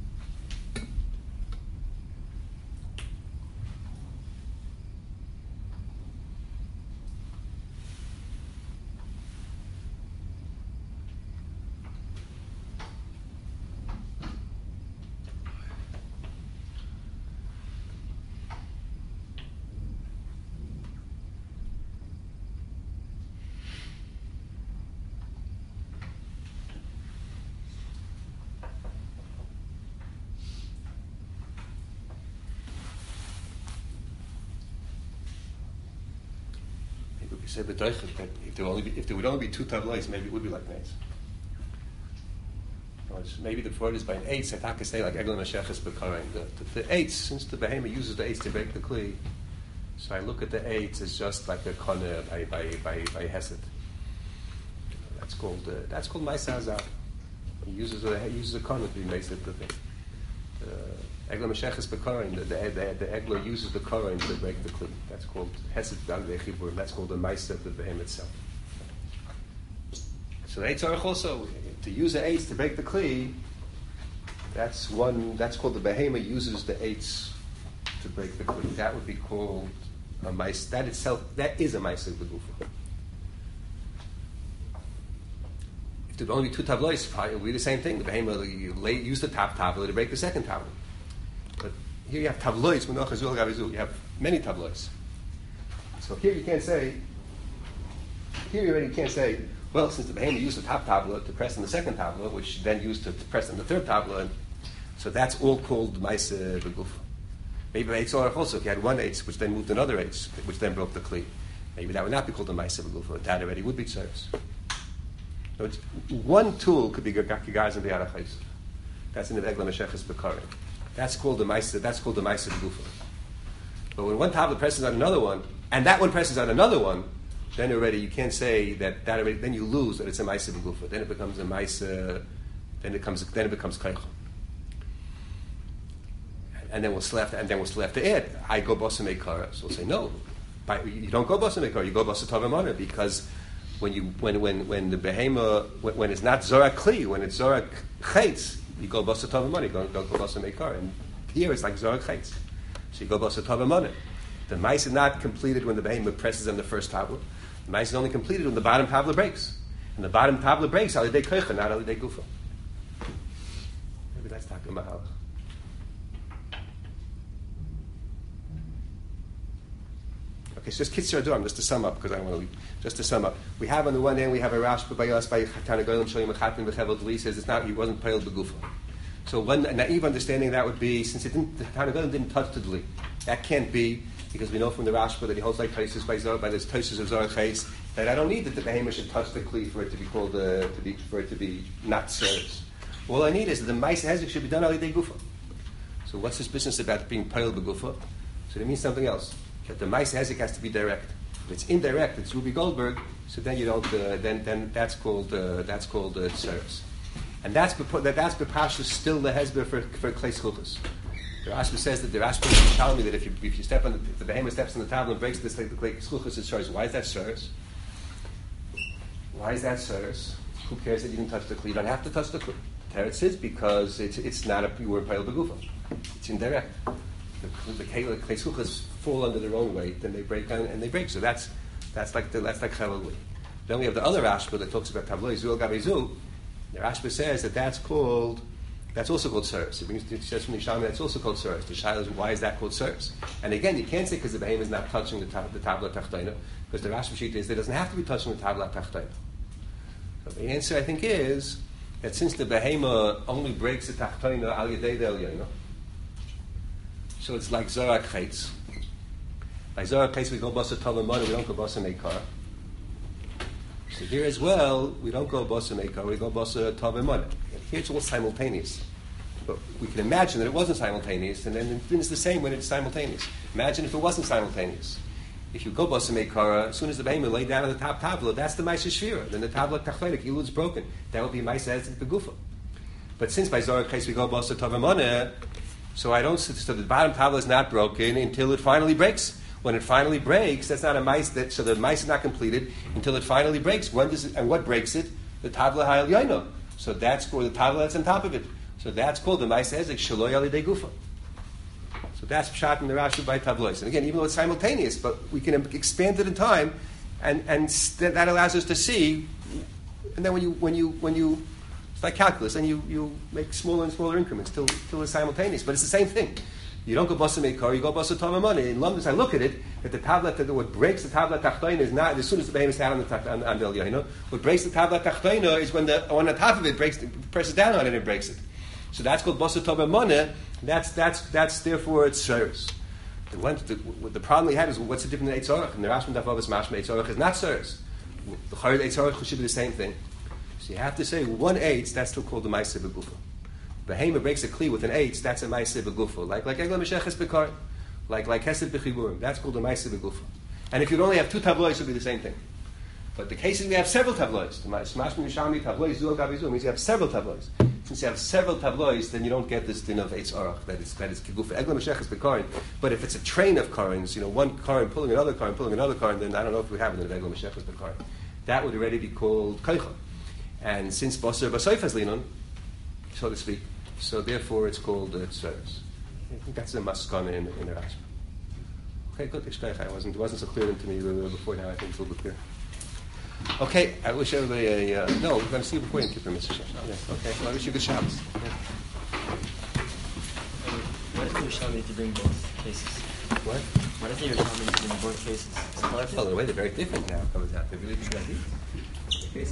Say that if there would only be two Tavlois, maybe it would be like an Eitz. Maybe the word is by an Eitz. I can say like Egel Masheches B'Karein. The Eitz, since the Behemoth uses the Eitz to break the Kli, so I look at the Eitz as just like a Koneh by Hesed. That's called Maisa Hazar. He uses a Koneh to be Maisa the thing. Egla Masheches B'Karein, the Egla uses the Karein to break the Kli. That's called Hesed Dagdei Chibur. That's called the Maisa of the Behemoth itself. So the Eitz Orach also, to use the Eitz to break the Kli, that's called the Behemoth uses the Eitz to break the Kli. That would be called a mice, that itself, that is a Maisa Begufa. If there were only two tablois, it would be the same thing. The behemoth, you use the top tablet to break the second tablet. But here you have tablois, you have many tablois. So here you can't say, well, since the behemoth used the top tablet to press on the second tablet, which then used to press on the third tablet, so that's all called Maisa Begufa. Maybe Eitz Orach also, if you had one Eitz, which then moved another Eitz, which then broke the Kli. Maybe that would not be called a Maisa Begufa. That already would be Tzeres. So it's, one tool could be Gagaz and B'yad HaChayis. That's in the Egla Mesheches B'Karim. That's called the Maisa Begufa. But when one tablet presses on another one, and that one presses on another one, then already you can't say that already, then you lose that it's a Maisa Begufa. Then it becomes a Maisa, then it becomes Kaychon. And then we'll still have to add, I go Basa Meikara. So we'll say, no, you don't go Basa Meikara, you go Basa Tavamana, because when the Behema, when it's not Zorak Kli, when it's Zorak Chetz, you go Basa Tavamana, you go Basa Meikara. And here it's like Zorak Chetz. So you go Basa Tavamana. The mice is not completed when the Behema presses on the first tablet. The mice is only completed when the bottom tablet breaks. And the bottom tablet breaks, Alidei Koicha, not Alidei Gufa. Maybe that's talking about how. Okay, so just Kitzur Adoram, just to sum up, because I want to leave. Just to sum up, we have on the one hand, we have a Rashba by Yos by Tana Goyim Shoyim Mechatin V'Chevel Dli says he wasn't Peil Begufa. So one naive understanding that would be, since Tana Goyim didn't touch the Dli, that can't be, because we know from the Rashba that he holds like Taisus by this Taisus of Zohar Chais, that I don't need that the Behemoth should touch the Kli for it to be called for it to be not service. All I need is that the Maisa Hezek should be done Alidei Gufa. So what's this business about being Peil Begufa? So it means something else. That the Maisa Hezek has to be direct. If it's indirect, it's Ruby Goldberg. So then you don't. Then that's called service, and that's bepashas still the hezber for Kleis Chuchas. The Rashba says that the Rashba is telling me that if you step on if the behemoth steps on the table and breaks this like the Kleis Chuchas, it's service. Why is that service? Why is that service? Who cares that you didn't touch the Kli? You don't have to touch the Kli. Teretz is because it's not a pure Peil Begufa. It's indirect. The Kleis Chuchas fall under their own weight, and they break down and they break. So that's like Chalali. Then we have the other Rashba that talks about Tavloi Zul Gabe Zul. The Rashba says that's also called service. It says from Nishami that's also called service. The Shaila is why is that called service? And again, you can't say because the behemoth is not touching the Tabla Tachtaina, because the Rashba sheet is it doesn't have to be touching the Tabla Tachtaina. So the answer I think is that since the behemoth only breaks the Tachtaina al Yedei Del Yoino, so it's like Zorak Chetz. By Zorak Chetz we go Basa Tavamana, we don't go Basa Meikar. So here as well, we don't go Basa Meikar, we go Basa Tavamana. Here it's all simultaneous. But we can imagine that it wasn't simultaneous, and then it's the same when it's simultaneous. Imagine if it wasn't simultaneous. If you go Basa Meikara, as soon as the behemoth lay down on the top tabla, that's the Maisa Shvira. Then the tabla Tachleinik, Ilud's broken. That would be Maisa Hezek Begufa. But since by Zorak Chetz we go Basa Tavamana, so the bottom tabla is not broken until it finally breaks. When it finally breaks, that's not a mice. So the mice is not completed until it finally breaks. When does it, and what breaks it? The tabla hayal yaino. So that's called the tabla that's on top of it. So that's called the mice hezek shaloi alidei gufa. So that's pshat in the Rashi by tablois. And again, even though it's simultaneous, but we can expand it in time, and that allows us to see. And then when you it's like calculus, and you make smaller and smaller increments till it's simultaneous. But it's the same thing. You don't go Basa Meikar, you go Basa Tavamana. In Lumdus, I look at it, that the tablet, that what breaks the tablet Tachtoina is not, as soon as the behemoth is down on the Yaino, what breaks the tablet Tachtoina is when the top of it presses down on it and breaks it. So that's called Basa Tavamana. That's therefore it's service. The problem we had is what's the difference in Eitz Orach? And the Rashman Dafavas Mashma Eitz Orach is not service. The Charid Eitz Orach should be the same thing. So you have to say one Eitz, that's still called the Maisa Begufa. Behemoth breaks a Kli with an Eitz, that's a Maisa Begufa. Like Egla Mesheches Bekar, like Hesed Bechiburim, that's called a Maisa Begufa. And if you'd only have two tablois, it would be the same thing. But the cases we have several tablois. The Mashma Yishami tablois, Zul Gabi Zul, means you have several tablois. Since you have several tablois, then you don't get this din of Eitz Orach, that is Kegufa. Egla Mesheches Bekar. But if it's a train of Karins, one Karin pulling another Karin, then I don't know if we have it in Egla Mesheches Bekar. That would already be called Koicha. And since Basar Basoif has Linon, so to speak, so therefore it's called service. I think that's the maskana in the Rashba. Okay, good. It wasn't so clear to me before now. I think it's a little bit clear. Okay, I wish everybody no, we're going to see you before you keep Mr. Yeah, okay, well, I wish you good Shabbos. Yeah. Why doesn't your Shabbos need to bring both cases? What? Why doesn't your Shabbos need to bring both cases? Well, in a way, they're very different now. Comes out. They're really good ideas.